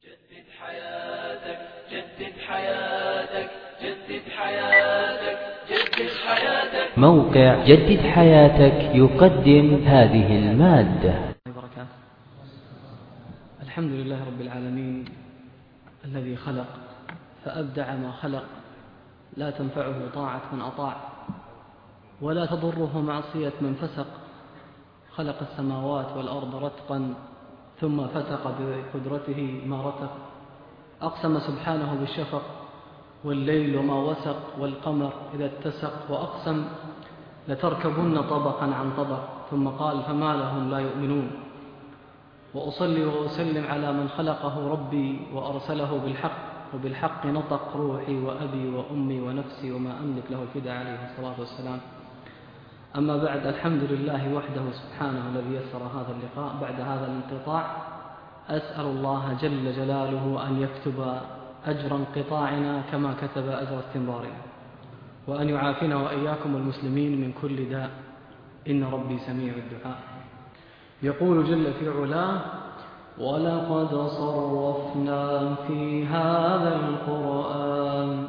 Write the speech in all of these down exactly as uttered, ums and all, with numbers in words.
جدد حياتك جدد حياتك جدد حياتك جدد حياتك. موقع جدد حياتك يقدم هذه المادة. بركاته. الحمد لله رب العالمين الذي خلق فأبدع ما خلق، لا تنفعه طاعة من أطاع ولا تضره معصية من فسق. خلق السماوات والأرض رتقا ثم فتق بقدرته ما رتق. أقسم سبحانه بالشفق والليل وما وسق والقمر إذا اتسق، وأقسم لتركبن طبقا عن طبق، ثم قال فما لهم لا يؤمنون. وأصلي وأسلم على من خلقه ربي وأرسله بالحق، وبالحق نطق روحي وأبي وأمي ونفسي وما أملك له الفداء عليه الصلاة والسلام. أما بعد، الحمد لله وحده سبحانه الذي يسر هذا اللقاء بعد هذا الانقطاع. أسأل الله جل جلاله أن يكتب أجر انقطاعنا كما كتب أجر استمرارنا، وأن يعافينا وإياكم المسلمين من كل داء، إن ربي سميع الدعاء. يقول جل في علاه: ولقد صرفنا في هذا القرآن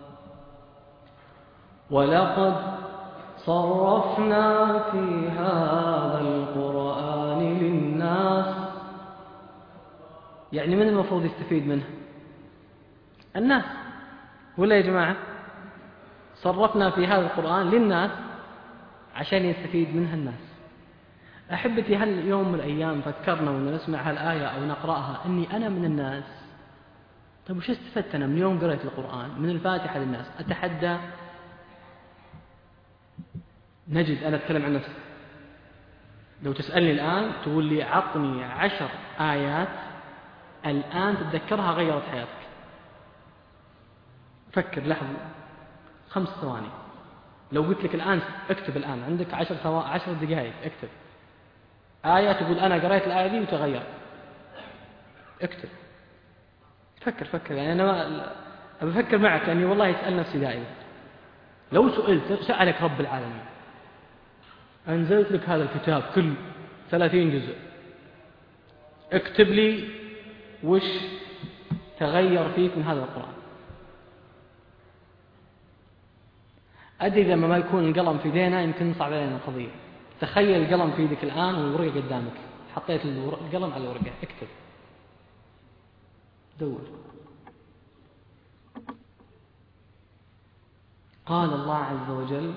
ولقد صرفنا في هذا القرآن للناس. يعني من المفروض يستفيد منه؟ الناس، ولا يا جماعة؟ صرفنا في هذا القرآن للناس عشان يستفيد منها الناس. أحبتي، هل يوم من الأيام فكرنا وأن نسمع هالآية أو نقرأها أني أنا من الناس؟ طيب وش استفدت أنا من يوم قرأت القرآن من الفاتحة للناس؟ أتحدى نجد، أنا أتكلم عن نفسي، لو تسألني الآن تقول لي عطني عشر آيات الآن تتذكرها غيرت حياتك. فكر لحظة، خمس ثواني. لو قلت لك الآن اكتب، الآن عندك عشر ثوا... عشر دقائق، اكتب آية تقول أنا قرأت الآية دي وتغير. اكتب، فكر فكر يعني أنا ما... أبفكر معك لأني والله يسأل نفسي دائما. لو سئلت سألك رب العالمين أنزلت لك هذا الكتاب كل ثلاثين جزء، اكتب لي وش تغير فيك من هذا القرآن. أدري لما ما يكون القلم في يدينا يمكن صعب علينا القضية. تخيل القلم في يدك الآن والورقة قدامك، حطيت القلم على الورقة، اكتب، دور. قال الله عز وجل: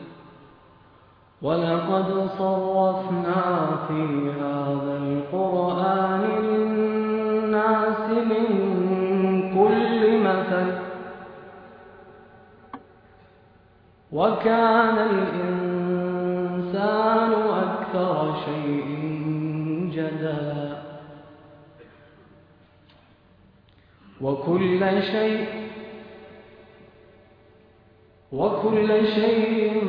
ولقد صرفنا في هذا القرآن للناس من كل مثل وكان الإنسان أكثر شيء جدلا وكل شيء وكل شيء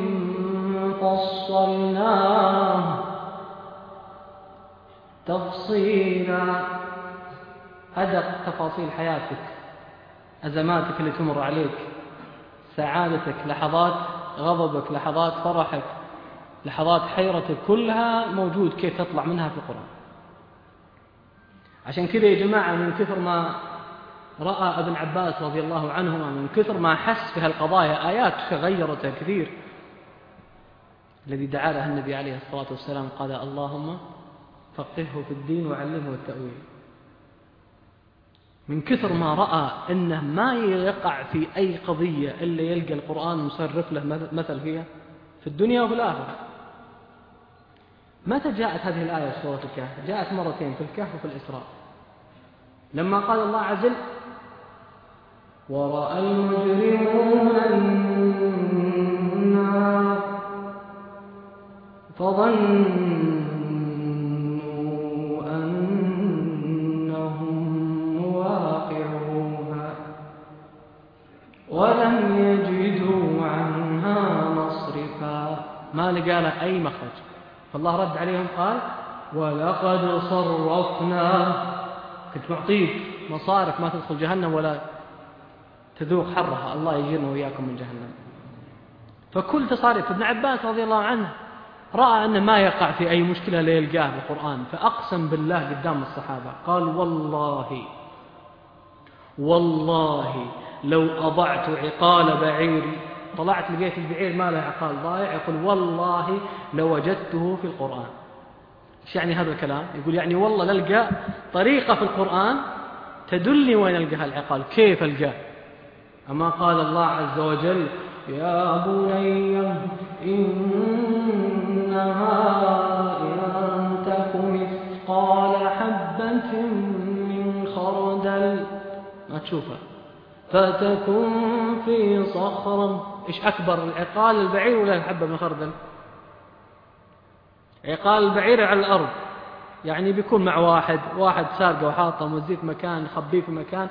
فصلناه تفصيلا. أدق تفاصيل حياتك، أزماتك اللي تمر عليك، سعادتك، لحظات غضبك، لحظات فرحك، لحظات حيرتك، كلها موجود كيف تطلع منها في القرآن. عشان كذا يا جماعة، من كثر ما رأى ابن عباس رضي الله عنهما، من كثر ما حس في هالقضايا، آيات غيرتها كثير، الذي دعا له النبي عليه الصلاة والسلام قال: اللهم فقهه في الدين وعلمه التأويل. من كثر ما رأى أنه ما يقع في أي قضية إلا يلقى القرآن مصرف له مثل فيها في الدنيا وفي الآخرة. متى جاءت هذه الآية في سورة الكهف؟ جاءت مرتين، في الكهف وفي الإسراء، لما قال الله عز وجل: ورأى المجرمون النار فظنوا أنهم مواقعوها ولم يجدوا عنها مصرفا. ما لقى له أي مخرج، فالله رد عليهم قال: ولقد صرفنا. كنت معطيك مصارف ما تدخل جهنم ولا تذوق حرها، الله يجيرنا وإياكم من جهنم. فكل تصاريف ابن عباس رضي الله عنه رأى أن ما يقع في أي مشكلة لا يلقاه بالقرآن، فأقسم بالله قدام الصحابة قال: والله والله لو أضعت عقال بعيري، طلعت لقيت البعير ما له عقال ضايع، يقول والله لوجدته في القرآن. إيش يعني هذا الكلام؟ يقول يعني والله للقى طريقة في القرآن تدلني وين ألقى العقال، كيف ألقاه. أما قال الله عز وجل يا بني إنها إن تك مثقال حبة من خردل، ما تشوفها، فتكن في صخرة. إيش أكبر، العقال البعير ولا الحبة من خردل؟ عقال البعير على الأرض، يعني بيكون مع واحد واحد سارقه وحاطه موزيه في مكان، خبيه في مكان.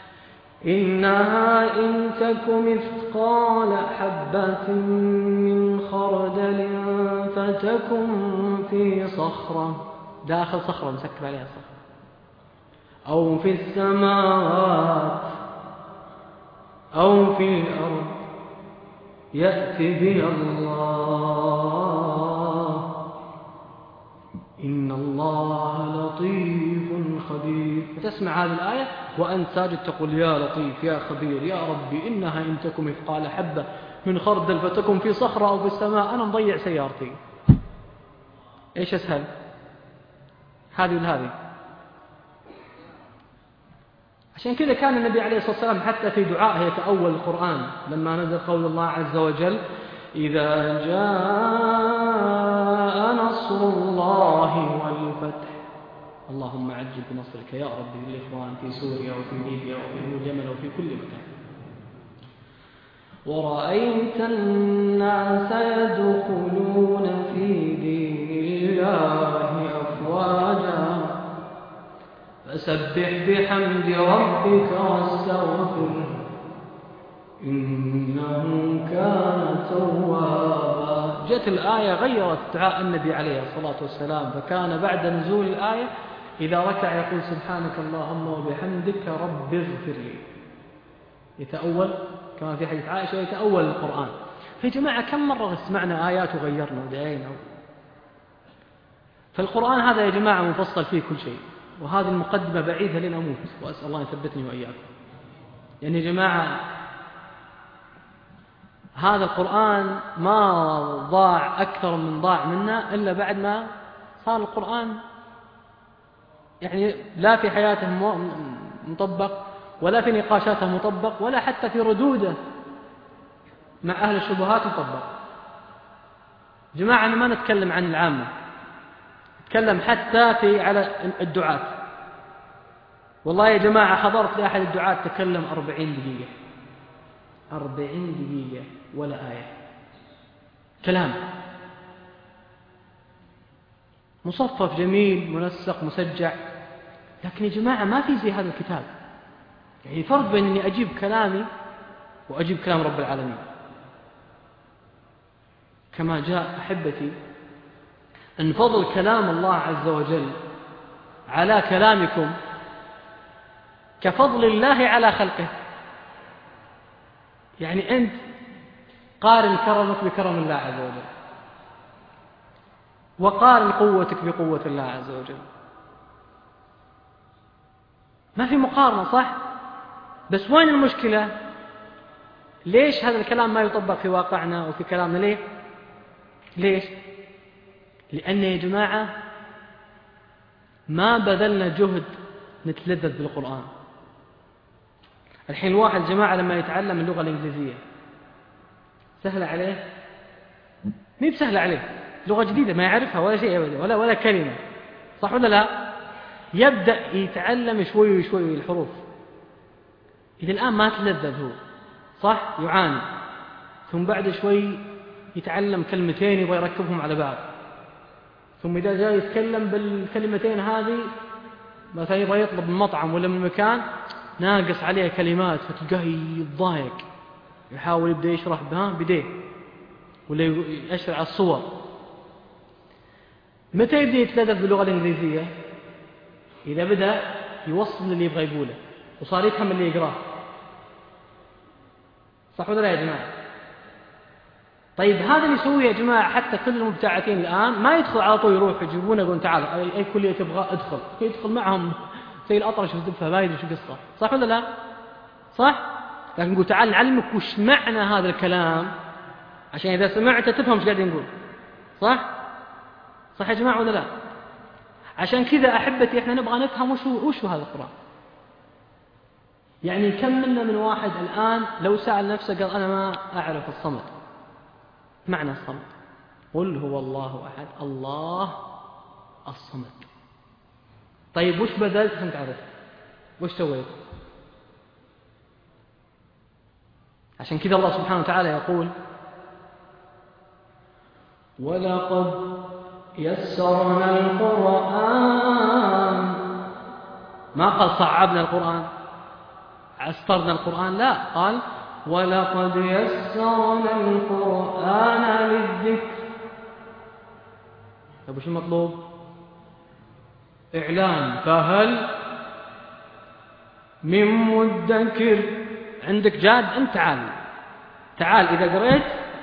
إنها إن تك مثقال حبة من خردل فتكن في صخرة، داخل صخرة مسكر عليها صخرة، أو في السماوات أو في الأرض يأتي بها الله إن الله لطيف خبير. تسمع هذه الآية وأنت ساجد تقول يا لطيف يا خبير يا ربي إنها إن تكن مثقال حبة من خردل فتكن في صخرة أو في السماء، أنا مضيع سيارتي. إيش أسهل، هذه ولا هذه؟ عشان كذا كان النبي عليه الصلاة والسلام حتى في دعائه يتأول القرآن لما نزل قول الله عز وجل إذا جاء نصر الله والفتح اللهم عجل بنصرك يا رب للإخوان في سوريا وفي ليبيا وفي اليمن وفي كل مكان، ورأيت الناس يدخلون في دين الله أفواجا فسبح بحمد ربك واستغفره إنه كان توابا. جاءت الآية غيرت دعاء النبي عليه الصلاة والسلام، فكان بعد نزول الآية إذا ركع يقول سبحانك اللهم وبحمدك رب اغفر لي، يتأول كما في حديث عائشة يتأول القرآن. يا جماعة كم مرة سمعنا آيات وغيرنا ودعينا؟ فالقرآن هذا يا جماعة مفصل فيه كل شيء، وهذه المقدمة بعيدة لين أموت، وأسأل الله يثبتني وإياكم. يعني يا جماعة هذا القرآن ما ضاع أكثر من ضاع منا إلا بعد ما صار القرآن يعني لا في حياته مطبق ولا في نقاشاته مطبق ولا حتى في ردوده مع أهل الشبهات مطبق. جماعة أنا ما نتكلم عن العامة، نتكلم حتى في على الدعاة. والله يا جماعة حضرت لأحد الدعاة تكلم أربعين دقيقة أربعين دقيقة ولا آية كلام مصفف جميل منسق مسجع، لكن يا جماعة ما في زي هذا الكتاب. يعني فرق بين أني أجيب كلامي وأجيب كلام رب العالمين، كما جاء أحبتي أن فضل كلام الله عز وجل على كلامكم كفضل الله على خلقه. يعني أنت قارن كرمك بكرم الله عز وجل، وقارن قوتك بقوة الله عز وجل، ما في مقارنة صح؟ بس وين المشكلة؟ ليش هذا الكلام ما يطبق في واقعنا وفي كلامنا؟ ليه؟ ليش؟ لأن يا جماعة ما بذلنا جهد نتلذذ بالقرآن. الحين الواحد جماعة لما يتعلم اللغة الإنجليزية سهلة عليه؟ مين بسهلة عليه؟ لغة جديدة ما يعرفها ولا شيء ولا ولا كلمة، صح ولا لا؟ يبدأ يتعلم شوي شوي الحروف، إذا الآن ما تلذذ هو صح، يعاني، ثم بعد شوي يتعلم كلمتين يبغى يركبهم على بعض، ثم إذا جاء يتكلم بالكلمتين هذه مثلا يبغى يطلب من مطعم ولا من مكان ناقص عليه كلمات، فتلقاه يتضايق يحاول يبدأ يشرح بها بديه ولا يشرح على الصور. متى يبدأ يتلذذ باللغة الإنجليزية؟ إذا بدأ يوصل اللي يبغى يقوله وصار يفهم اللي يقراه، صح ولا لا يا جماعة؟ طيب هذا اللي يسويه يا جماعة حتى كل المبتعثين الآن ما يدخل على طول يروح يجيبونه يقولون تعال أي كلية تبغى ادخل، يدخل معهم زي الأطرش والزبفة ما يدري شو قصة، صح ولا لا؟ صح؟ لكن نقول تعال نعلمك وش معنى هذا الكلام عشان إذا سمعت تفهم ايش قاعدين نقول. صح؟ صح يا جماعة ولا لا؟ عشان كذا أحبتي إحنا نبغى نفهم وش وش هذا القرآن. يعني كم منا من واحد الآن لو سأل نفسه قال أنا ما أعرف الصمد، معنى الصمد، قل هو الله أحد الله الصمد. طيب وش بذلت عشان تعرف؟ وش سويت؟ عشان كذا الله سبحانه وتعالى يقول ولقد يسرنا القرآن، ما قال صعبنا القرآن عسطرنا القرآن، لا، قال ولقد يسرنا القرآن للذكر. طيب وش المطلوب؟ إعلان، فهل من مدكر؟ عندك جاد أنت تعال تعال إذا قرأت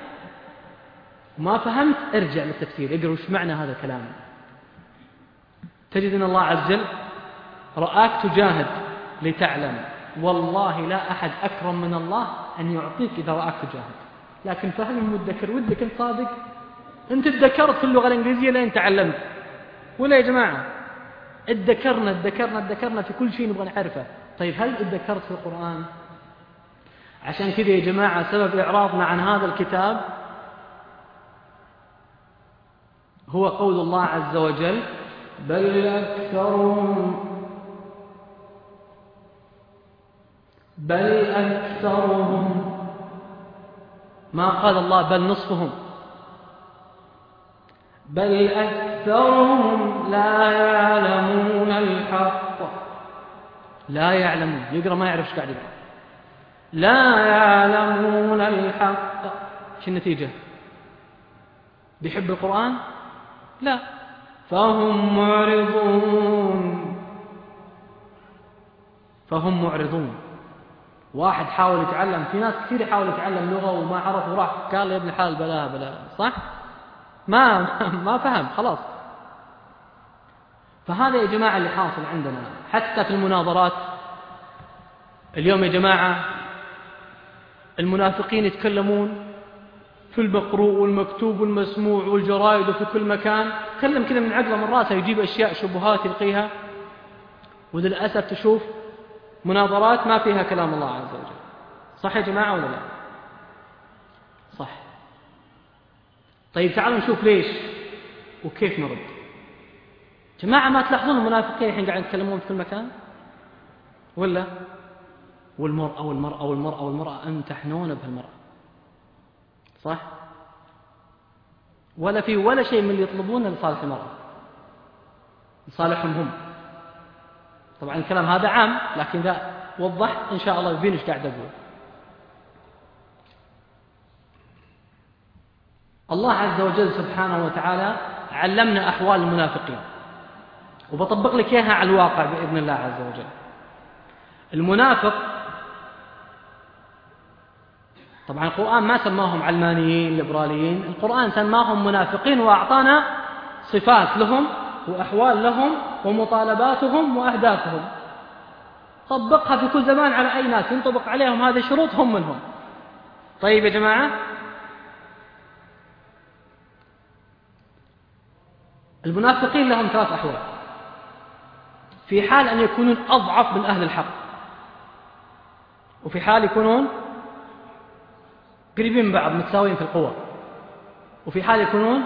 ما فهمت ارجع للتفسير، اقرأ وش معنى هذا الكلام. تجد أن الله عز وجل رآك تجاهد لتعلم، والله لا أحد أكرم من الله أن يعطيك إذا رآك تجاهد. لكن فهل من مدكر؟ ودك أنت صادق؟ أنت تذكرت في اللغة الإنجليزية لين تعلمت ولا يا جماعة؟ اتذكرنا اتذكرنا اتذكرنا في كل شيء نبغى نعرفه. طيب هل اتذكرت في القرآن؟ عشان كذا يا جماعة سبب إعراضنا عن هذا الكتاب هو قول الله عز وجل بل أكثرهم بل أكثرهم، ما قال الله بل نصفهم، بل أكثرهم لا يعلمون الحق. لا يعلمون، يقرأ ما يعرف ايش قاعد يقرأ. لا يعلمون الحق، شو النتيجة؟ بيحب القرآن؟ لا، فهم معرضون فهم معرضون. واحد حاول يتعلم، في ناس كثير يحاول يتعلم لغة وما عرف وراح قال يا ابن الحلال بلا بلا، صح؟ ما ما فهم خلاص. فهذا يا جماعة اللي حاصل عندنا حتى في المناظرات اليوم يا جماعة. المنافقين يتكلمون في المقروء والمكتوب والمسموع والجرائد وفي كل مكان، تكلم كذا من عقله من راسه يجيب أشياء شبهات يلقيها، وللأسف تشوف مناظرات ما فيها كلام الله عز وجل. صح يا جماعة ولا لا؟ صح. طيب تعالوا نشوف ليش وكيف نرد. جماعة ما تلاحظون المنافقين الحين قاعدين يتكلمون في كل مكان ولا؟ والمرأة والمرأة والمرأة والمرأة امتحنون بهالمرأة، صح؟ ولا في ولا شيء من اللي يطلبونه لصالح المرأة، لصالحهم هم. طبعا الكلام هذا عام، لكن إذا وضحت إن شاء الله يبين إيش قاعد أقول. الله عز وجل سبحانه وتعالى علمنا أحوال المنافقين، وبطبق لك إياها على الواقع بإذن الله عز وجل. المنافق طبعا القرآن ما سماهم علمانيين ليبراليين، القرآن سماهم منافقين وأعطانا صفات لهم وأحوال لهم ومطالباتهم وأهدافهم. طبقها في كل زمان على أي ناس ينطبق عليهم هذه الشروط هم منهم. طيب يا جماعة، المنافقين لهم ثلاث أحوال. في حال أن يكونون أضعف من أهل الحق، وفي حال يكونون قريبين من بعض متساويين في القوة، وفي حال يكونون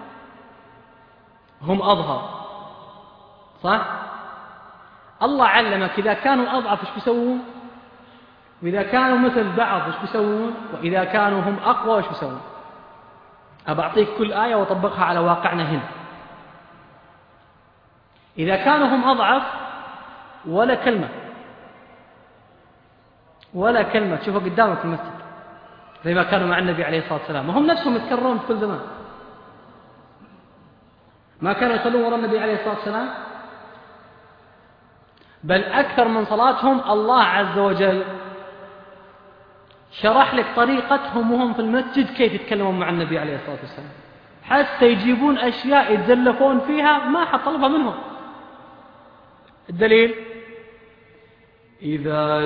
هم أظهر، صح؟ الله علمك إذا كانوا أضعف إيش بيسوون، وإذا كانوا مثل بعض إيش بيسوون، وإذا كانوا هم أقوى إيش بيسوون. أبعطيك كل آية وطبقها على واقعنا هنا. إذا كانوا هم أضعف ولا كلمة ولا كلمة تشوفها قدامك في المسجد زي ما كانوا مع النبي عليه الصلاة والسلام، وهم نفسهم يتكررون في كل زمان. ما كانوا يصلون وراء النبي عليه الصلاة والسلام، بل أكثر من صلاتهم الله عز وجل شرح لك طريقتهم وهم في المسجد كيف يتكلمون مع النبي عليه الصلاة والسلام، حتى يجيبون أشياء يتزلفون فيها ما حد طلبها منهم. الدليل إذا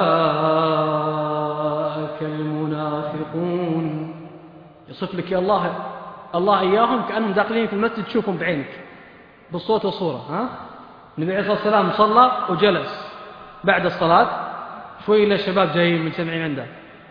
جاءك المنافقون، يصف لك يا الله الله إياهم كأنهم داخلين في المسجد تشوفهم بعينك بالصوت والصورة. ها؟ النبي عليه الصلاة والسلام صلى وجلس بعد الصلاة شوي إلى الشباب جايين مجتمعين عنده.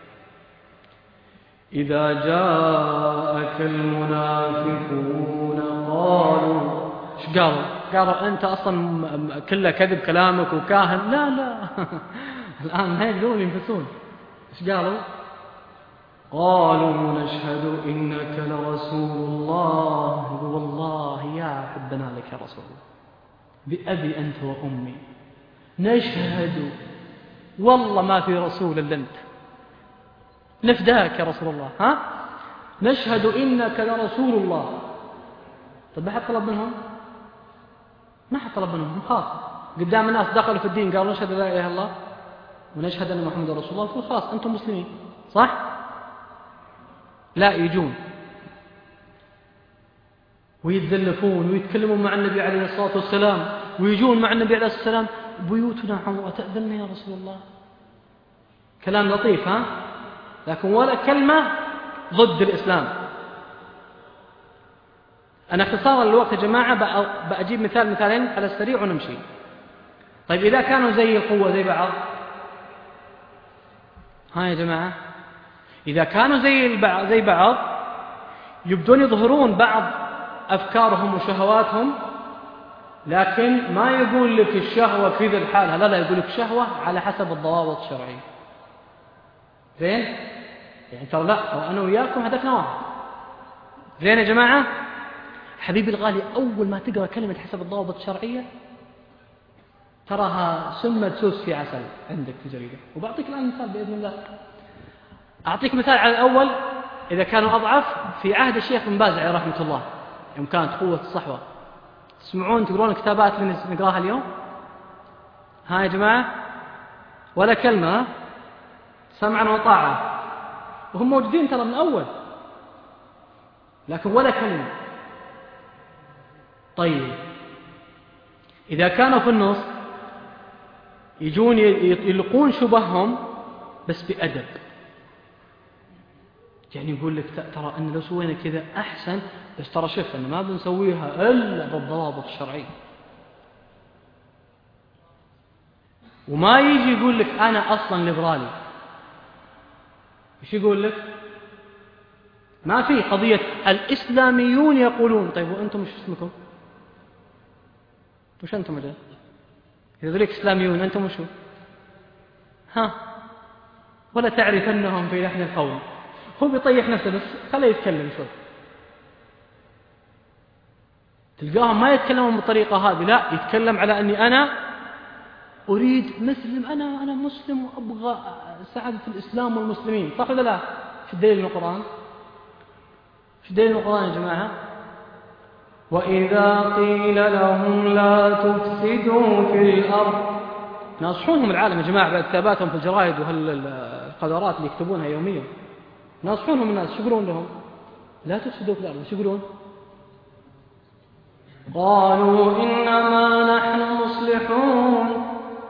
إذا جاءك المنافقون قالوا، ايش قالوا؟ قالوا أنت أصلا كله كذب كلامك وكاهن. لا لا الآن ما يقدرون ينفسون. ايش قالوا؟ قالوا نشهد إنك لرسول الله. والله يا حبنا لك يا رسول الله، بأبي أنت وأمي نشهد والله ما في رسول إلا أنت، نفداك يا رسول الله. ها؟ نشهد إنك لرسول الله. طب ما حد طلب منهم؟ ما حد طلب منهم، خلاص قدام الناس دخلوا في الدين قالوا نشهد لا إله إلا الله ونشهد أن محمد رسول الله، قالوا خلاص أنتم مسلمين. صح؟ لا، يجون ويتزلفون ويتكلمون مع النبي عليه الصلاة والسلام، ويجون مع النبي عليه الصلاة والسلام بيوتنا عورة تأذن يا رسول الله. كلام لطيف ها، لكن ولا كلمة ضد الإسلام. أنا اختصارا للوقت يا جماعة بأجيب مثال مثالين على السريع ونمشي. طيب إذا كانوا زي القوة زي بعض، ها يا جماعة، إذا كانوا زي البعض زي بعض يبدون يظهرون بعض أفكارهم وشهواتهم، لكن ما يقول لك الشهوة في ذي الحالة، لا لا، يقول لك شهوة على حسب الضوابط الشرعية. زين؟ يعني ترى لا، ترى أنا وياكم هدفنا واحد. زين يا جماعة؟ حبيبي الغالي، أول ما تقرأ كلمة حسب الضوابط الشرعية تراها سمة سوس في عسل عندك في جريدة. وبعطيك الآن مثال بإذن الله. أعطيك مثال على الأول. إذا كانوا أضعف في عهد الشيخ بن باز عليه رحمة الله، يوم كانت قوة الصحوة، تسمعون تقرون الكتابات اللي نقراها اليوم؟ ها يا جماعة؟ ولا كلمة، سمعا وطاعة، وهم موجودين ترى من أول، لكن ولا كلمة. طيب إذا كانوا في النص يجون يلقون شبههم بس بأدب، يعني يقول لك ترى أن لو سوينا كذا أحسن، بس ترى شوف أن ما بنسويها إلا بالضوابط الشرعية. وما يجي يقول لك أنا أصلا ليبرالي. إيش يقول لك؟ ما في قضية الإسلاميون يقولون. طيب وأنتم مش اسمكم؟ وش أنتم مجال؟ إذا ذلك إسلاميون أنتم وشو؟ ها؟ ولا تعرفنهم في لحن القول. هو بيطيح نفسه بس خليه يتكلم شوي. تلقاهم ما يتكلمون بالطريقة هذه، لا، يتكلم على أني أنا أريد مسلم، أنا أنا مسلم وأبغى سعادة الإسلام والمسلمين. صح ولا لا؟ في الدليل من القرآن؟ في الدليل من القرآن يا جماعة؟ وإذا قيل لهم لا تفسدوا في الأرض، ناصحونهم العالم يا جماعة بعد كتاباتهم في الجرائد وهالقدرات اللي يكتبونها يوميا، ناصحونهم الناس. شو يقولون لهم؟ لا تفسدوا في الأرض. شو يقولون؟ قالوا إنما نحن مصلحون.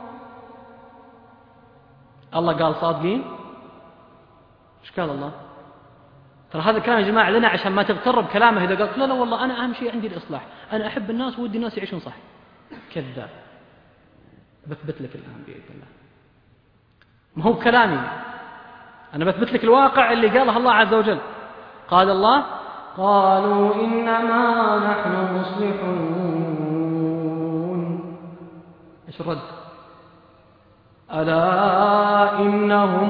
الله قال صادقين؟ ايش قال الله؟ ترى هذا الكلام يا جماعة لنا عشان ما تغتر بكلامه. إذا قلت لا لا والله أنا أهم شيء عندي الإصلاح، أنا أحب الناس ودي الناس يعيشون صح، كذاب. بثبت لك الآن بإذن الله، ما هو كلامي، أنا بثبت لك الواقع اللي قاله الله عز وجل. قال الله قالوا إنما نحن مصلحون. إيش الرد؟ ألا إنهم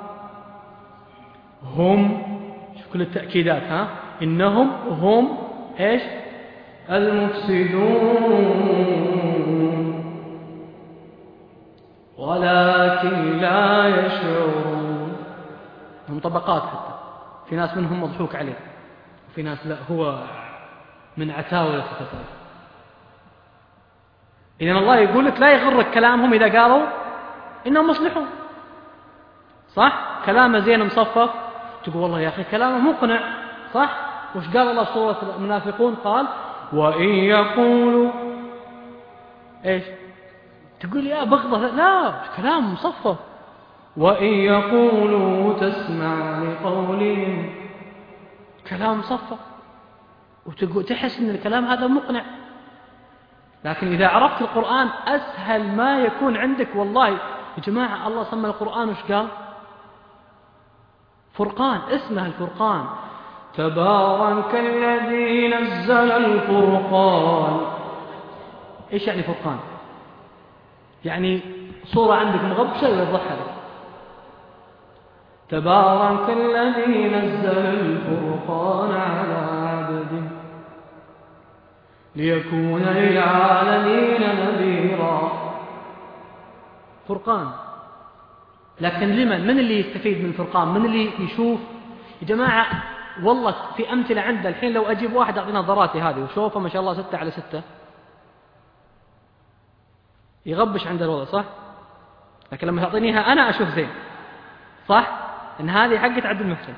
هم، شوف كل التأكيدات، ها، إنهم هم إيش؟ المفسدون ولكن لا يشعرون. هم طبقات، حتى في ناس منهم مضحوك عليه وفي ناس لا، هو من عتاولة الفساد. إذن الله يقول لك لا يغرك كلامهم إذا قالوا إنهم مصلحون. صح؟ كلامه زين مصفف، تقول والله يا أخي كلامه مقنع. صح؟ وش قال الله في سورة المنافقون؟ قال وإن يقولوا إيش؟ تقول يا بغضة، لا كلام مصفى. وإن يقولوا تسمع لقولهم، كلام مصفى، وتحس أن الكلام هذا مقنع. لكن إذا عرفت القرآن أسهل ما يكون عندك. والله يا جماعة الله سمى القرآن وش قال؟ فرقان، اسمه الفرقان. تبارك الذي نزل الفرقان. إيش يعني فرقان؟ يعني صورة عندك مغبشة يوضحها لك. تبارك الذي نزل الفرقان على عبده ليكون للعالمين نذيرا. فرقان. لكن لمن؟ من اللي يستفيد من الفرقان؟ من اللي يشوف؟ يا جماعة والله في أمثلة عندنا الحين. لو أجيب واحد أعطي نظراتي هذه وشوفه ما شاء الله ستة على ستة، يغبش عند الوضع، صح؟ لكن لما تعطينيها أنا أشوف زين، صح؟ إن هذه حقة عبد المحسن.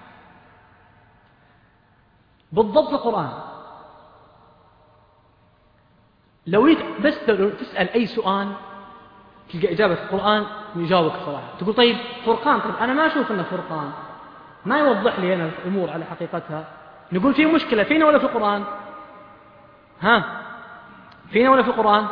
بالضبط القرآن. لو بس تسأل أي سؤال تلقى إجابة القرآن يجاوبك صراحة. تقول طيب فرقان، طيب أنا ما أشوف أنه فرقان، ما يوضح لي أنا الأمور على حقيقتها. نقول في مشكلة فينا ولا في القرآن؟ ها؟ فينا ولا في القرآن؟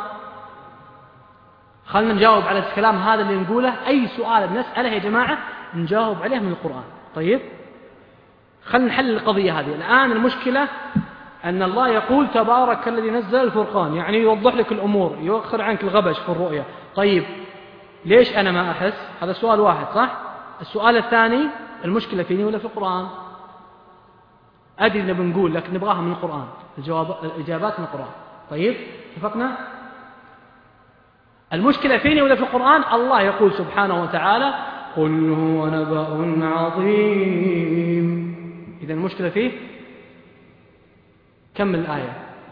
خلنا نجاوب على الكلام هذا اللي نقوله. أي سؤال بنسأله يا جماعة نجاوب عليه من القرآن. طيب خلنا نحل القضية هذه. الآن المشكلة أن الله يقول تبارك الذي نزل الفرقان، يعني يوضح لك الأمور، يؤخر عنك الغبش في الرؤية. طيب ليش أنا ما أحس؟ هذا سؤال واحد، صح؟ السؤال الثاني المشكلة فيني ولا في القرآن؟ أدري إن بنقول لكن نبغاها من القرآن، الجواب الإجابات من القرآن. طيب اتفقنا؟ المشكلة فيني ولا في القرآن؟ الله يقول سبحانه وتعالى قل هو نبأ عظيم. إذا المشكلة فيه. كمل الآية.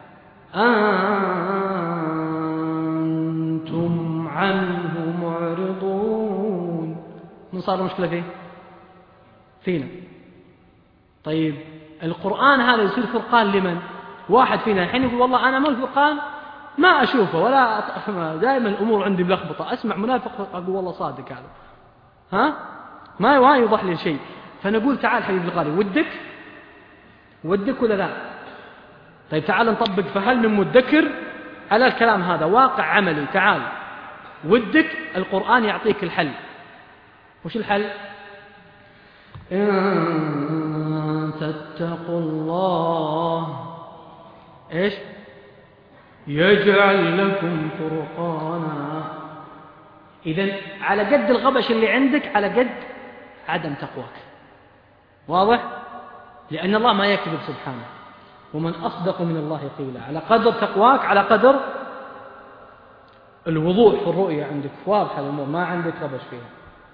أنتم عنه معرضون. من صار المشكلة فيه؟ فينا. طيب القرآن هذا يصير فرقان لمن؟ واحد فينا الحين يقول والله أنا ما الفرقان ما أشوفه ولا أطعمه، دائما الأمور عندي ملخبطة، أسمع منافق أقول والله صادق هذا، ها ما ما يوضح لي شيء. فنقول تعال حبيبي الغالي، ودك ودك ولا لا؟ طيب تعال نطبق. فهل من مدكر على الكلام هذا؟ واقع عملي. تعال ودك، القرآن يعطيك الحل. وش الحل؟ إن تتقوا الله إيش يجعل لكم فرقانا. إذن على قد الغبش اللي عندك على قد عدم تقواك. واضح؟ لأن الله ما يكذب سبحانه، ومن أصدق من الله قيلا. على قدر تقواك على قدر الوضوح في الرؤية عندك، واضحة الأمور، ما عندك غبش فيها.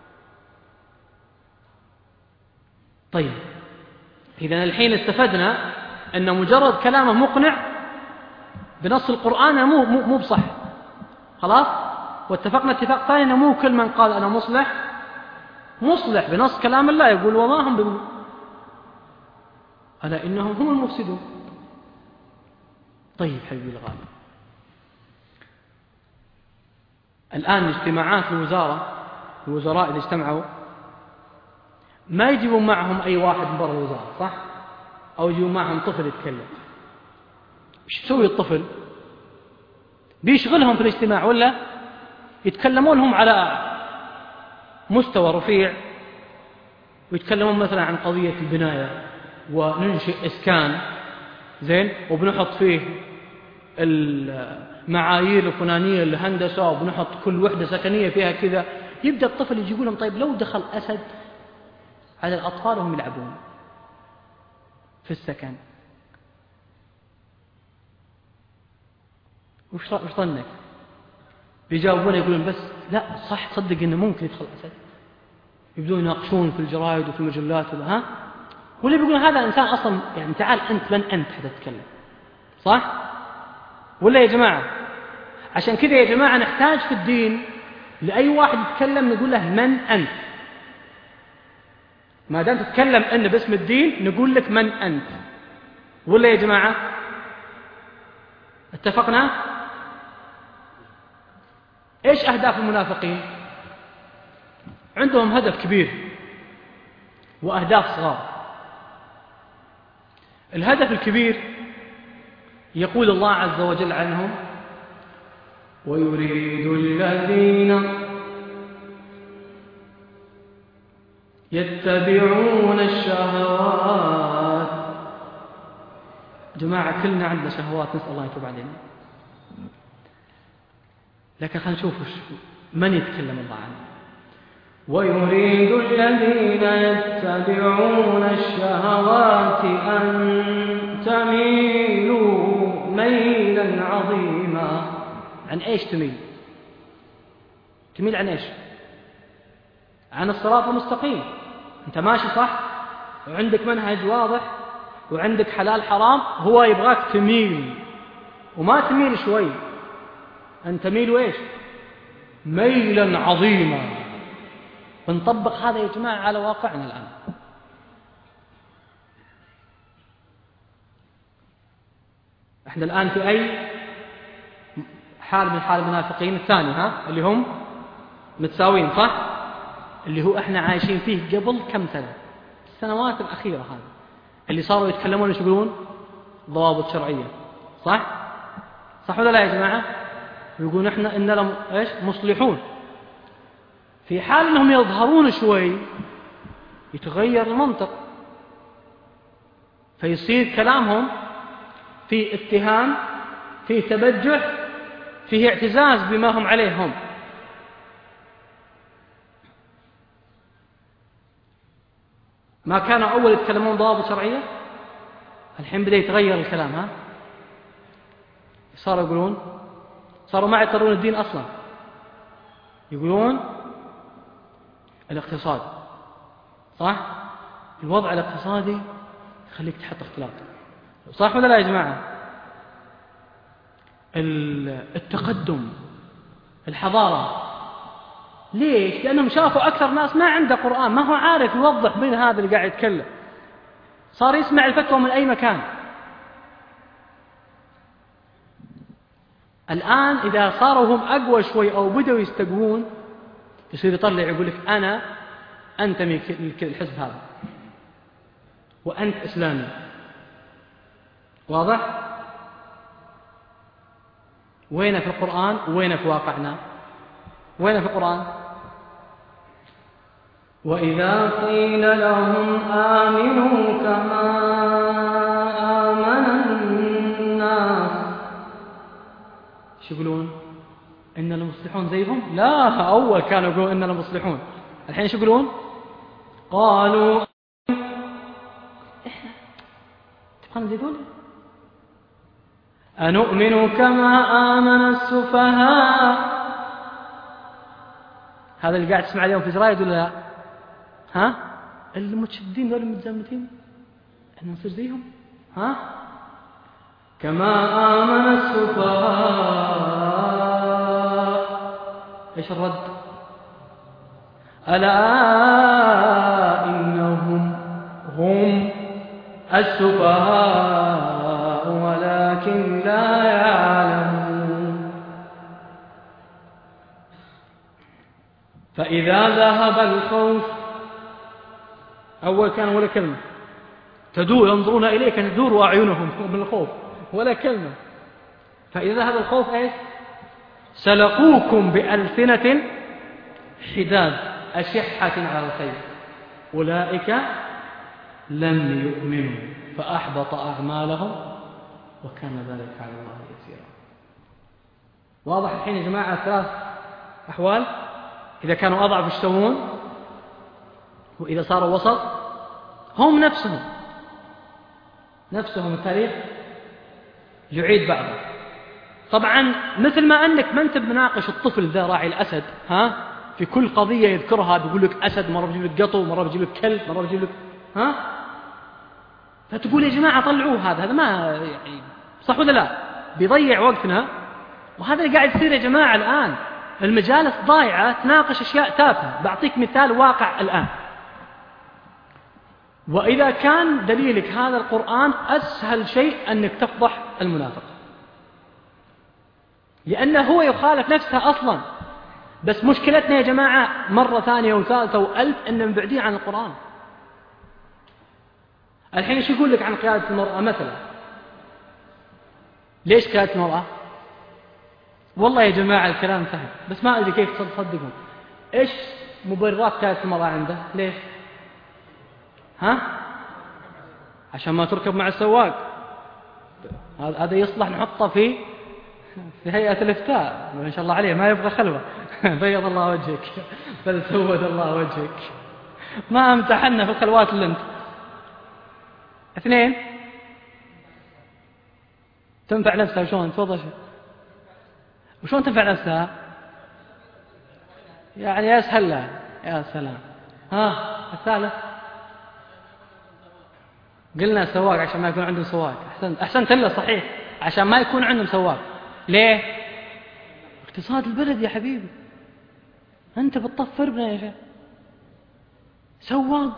طيب إذن الحين استفدنا أن مجرد كلامه مقنع بنص القرآن مو مو مو بصح. خلاص؟ واتفقنا اتفاق ثاني أنه مو كل من قال أنا مصلح مصلح بنص كلام الله. يقول وما هم بم... ألا إنهم هم المفسدون. طيب حبيبي الغالي، الآن اجتماعات الوزارة، الوزراء اللي اجتمعوا ما يجيبون معهم أي واحد من برا الوزارة، صح؟ أو يجيبون معهم طفل يتكلم. ايش يسوي الطفل؟ بيشغلهم في الاجتماع ولا يتكلمون هم على مستوى رفيع، ويتكلمون مثلا عن قضية البناية وننشئ إسكان زين وبنحط فيه المعايير الفلانية للهندسة وبنحط كل وحدة سكنية فيها كذا. يبدأ الطفل يجي يقول لهم طيب لو دخل أسد على الأطفال وهم يلعبون في السكن وش ظنك؟ بيجاوبون يقولون بس لا صح تصدق إنه ممكن يدخل أسد. يبدون يناقشون في الجرائد وفي المجلات ها، واللي بيقولون هذا إنسان أصلا يعني تعال أنت من أنت حتى تتكلم، صح ولا يا جماعة؟ عشان كذا يا جماعة نحتاج في الدين لأي واحد يتكلم نقول له من أنت. ما دام تتكلم أن باسم الدين نقول لك من أنت، ولا يا جماعة؟ اتفقنا؟ إيش أهداف المنافقين؟ عندهم هدف كبير وأهداف صغار. الهدف الكبير يقول الله عز وجل عنهم: ويريد الذين يتبعون الشهوات. جماعة كلنا عندنا شهوات، نسأل الله يتوب علينا. لكن خلينا نشوف من يتكلم الله عنه. ويريد الذين يتبعون الشهوات أن تميلوا ميلا عظيما. عن إيش تميل؟ تميل عن إيش؟ عن الصراط المستقيم. أنت ماشي صح وعندك منهج واضح وعندك حلال حرام، هو يبغاك تميل، وما تميل شوي، أن تميلوا إيش؟ ميلا عظيما. بنطبق هذا يا جماعة على واقعنا الآن. احنا الآن في أي حال من حال المنافقين؟ الثاني، ها، اللي هم متساوين، صح؟ اللي هو احنا عايشين فيه قبل كم سنة، السنوات الأخيرة هذه، اللي صاروا يتكلمون ايش يقولون؟ ضوابط شرعية، صح؟ صح ولا لا يا جماعة؟ يقولون احنا اننا ايش؟ مصلحون. في حال انهم يظهرون شوي يتغير المنطق، فيصير كلامهم فيه اتهام، فيه تبجح، فيه اعتزاز بما هم عليه هم. ما كانوا أول يتكلمون ضوابط شرعية، الحين بدأ يتغير الكلام. ها، صاروا يقولون، صاروا ما يعتبرون الدين أصلا، يقولون الاقتصاد، صح؟ الوضع الاقتصادي يخليك تحط اختلاط، صح ولا لا يا جماعة؟ التقدم، الحضارة. ليش؟ لأنهم شافوا أكثر ناس ما عنده قرآن، ما هو عارف يوضح بين هذا اللي قاعد يتكلم، صار يسمع الفتوى من أي مكان. الآن إذا صاروا هم أقوى شوي أو بدأوا يستقوون، يصير يطلع يقول لك أنا أنتمي للحزب هذا وأنت إسلامي. واضح؟ وين في القرآن وين في واقعنا؟ وين في القرآن؟ وإذا قيل لهم آمنوا كما آمن الناس، شو يقولون؟ إننا المصلحون زيهم؟ لا، أول كانوا يقولون إننا المصلحون، الحين شو يقولون؟ قالوا إحنا تبغى نزيدون؟ أنؤمن كما آمن السفهاء. هذا اللي قاعد تسمع اليوم في جرايد ولا لا؟ ها؟ المتشددين ولا المتزمتين احنا نصير زيهم؟ ها؟ كما آمن السفهاء. ايش الرد؟ ألا إنهم هم السفهاء ولكن لا يعلمون. فإذا ذهب الخوف، أول كان ولا كلمة، تدور ينظرون إليك تدور أعينهم من الخوف ولا كلمة. فإذا ذهب الخوف إيش؟ سلقوكم بألسنة حداد أشحة على الخير أولئك لم يؤمنوا فأحبط أعمالهم وكان ذلك على الله يسيرا. واضح الحين يا جماعة ثلاث أحوال؟ إذا كانوا أضعف يشتهون، وإذا صاروا وسط هم نفسهم نفسهم التاريخ يعيد بعضه. طبعا مثل ما أنك ما أنت بناقش الطفل ذا راعي الأسد، ها، في كل قضية يذكرها بيقول لك أسد، مرة بيجيب لك قطو، مرة بيجيب لك كلب، مرة بيجيب لك، ها، فتقول يا جماعة طلعوه هذا هذا ما يعني صح ولا لا؟ بيضيع وقتنا. وهذا اللي قاعد يصير يا جماعة الآن، المجالس ضايعة تناقش أشياء تافهة. بعطيك مثال واقع الآن. وإذا كان دليلك هذا القرآن، أسهل شيء أنك تفضح المنافق، لأنه هو يخالف نفسه أصلا. بس مشكلتنا يا جماعة مرة ثانية وثالثة وألف أننا مبعدين عن القرآن. الحين إيش يقول لك عن قيادة المرأة مثلا؟ ليش قيادة المرأة؟ والله يا جماعة الكلام سهل بس ما أدري كيف تصدقون. إيش مبررات قيادة المرأة عنده؟ ليش؟ ها؟ عشان ما تركب مع السواق. هذا يصلح نحطه في في هيئة الإفتاء ما شاء الله عليه، ما يبغى خلوة. بيض الله وجهك بل سود الله وجهك، ما امتحنا في الخلوات اللي انت. اثنين، تنفع نفسها وشون؟ تفضل. وشون تنفع نفسها؟ يعني أسهل لها. يا سلام. ها الثالث قلنا سواق عشان ما يكون عندهم سواق. أحسنت أحسنت له صحيح، عشان ما يكون عندهم سواق. ليه؟ اقتصاد البلد يا حبيبي، أنت بتطفر بنا يا شيخ. سواق،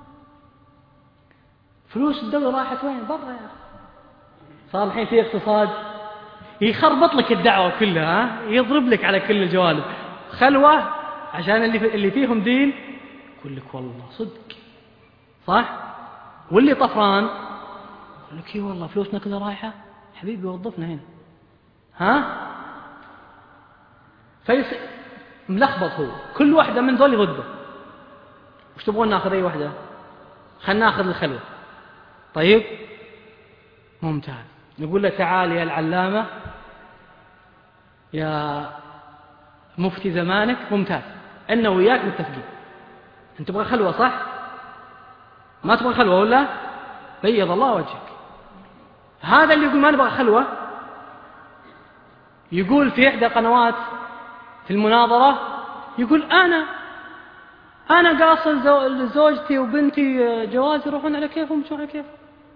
فلوس الدولة راحت وين؟ برا يا أخي. صار الحين في اقتصاد يخربط لك الدعوة كلها، يضرب لك على كل الجوانب. خلوة عشان اللي اللي فيهم دين يقول لك والله صدق صح، واللي طفران يقول لك اي والله فلوسنا كلها رايحة. حبيبي وظفنا هنا. ها فيس ملخبط هو، كل واحدة من ذول ضده. وش تبغون ناخذ أي واحدة؟ خلنا ناخذ الخلوة. طيب ممتاز. نقول له تعال يا العلامة يا مفتي زمانك، ممتاز أنا وياك متفقين. أنت تبغى خلوة صح؟ ما تبغى خلوة ولا؟ بيض الله وجهك. هذا اللي يقول ما نبغى خلوة يقول في إحدى قنوات في المناظرة، يقول أنا أنا قاصد زوجتي وبنتي جواز يروحون على كيفهم شو على كيفهم.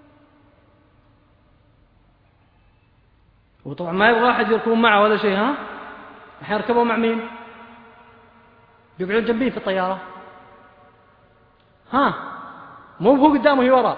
وطبعا ما يبغى أحد يركبون معه ولا شيء. ها الحين يركبوا مع مين؟ يقعدون جنبيه في الطيارة. ها مو هو قدامه هي وراء،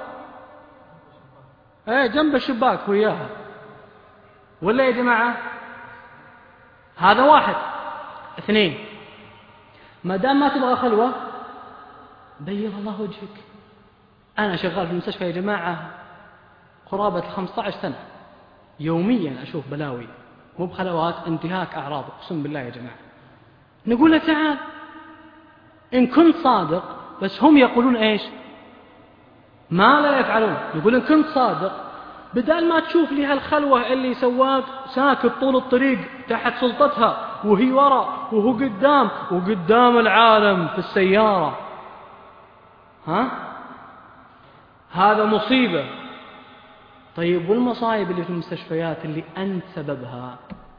ايه جنب الشباك وياها. ولا يا جماعة؟ هذا واحد. اثنين، ما دام ما تبغى خلوة بيض الله وجهك. أنا شغال في المستشفى يا جماعة قرابة خمسة عشر سنة، يوميا أشوف بلاوي مو بخلوات، انتهاك أعراض. أقسم بالله يا جماعة نقول له تعال إن كنت صادق، بس هم يقولون إيش؟ ما لا يفعلون. يقول إن كنت صادق بدل ما تشوف لي هالخلوة اللي سواك ساكت طول الطريق تحت سلطتها وهي وراء وهو قدام وقدام العالم في السيارة، ها هذا مصيبة. طيب والمصايب اللي في المستشفيات اللي أنت سببها؟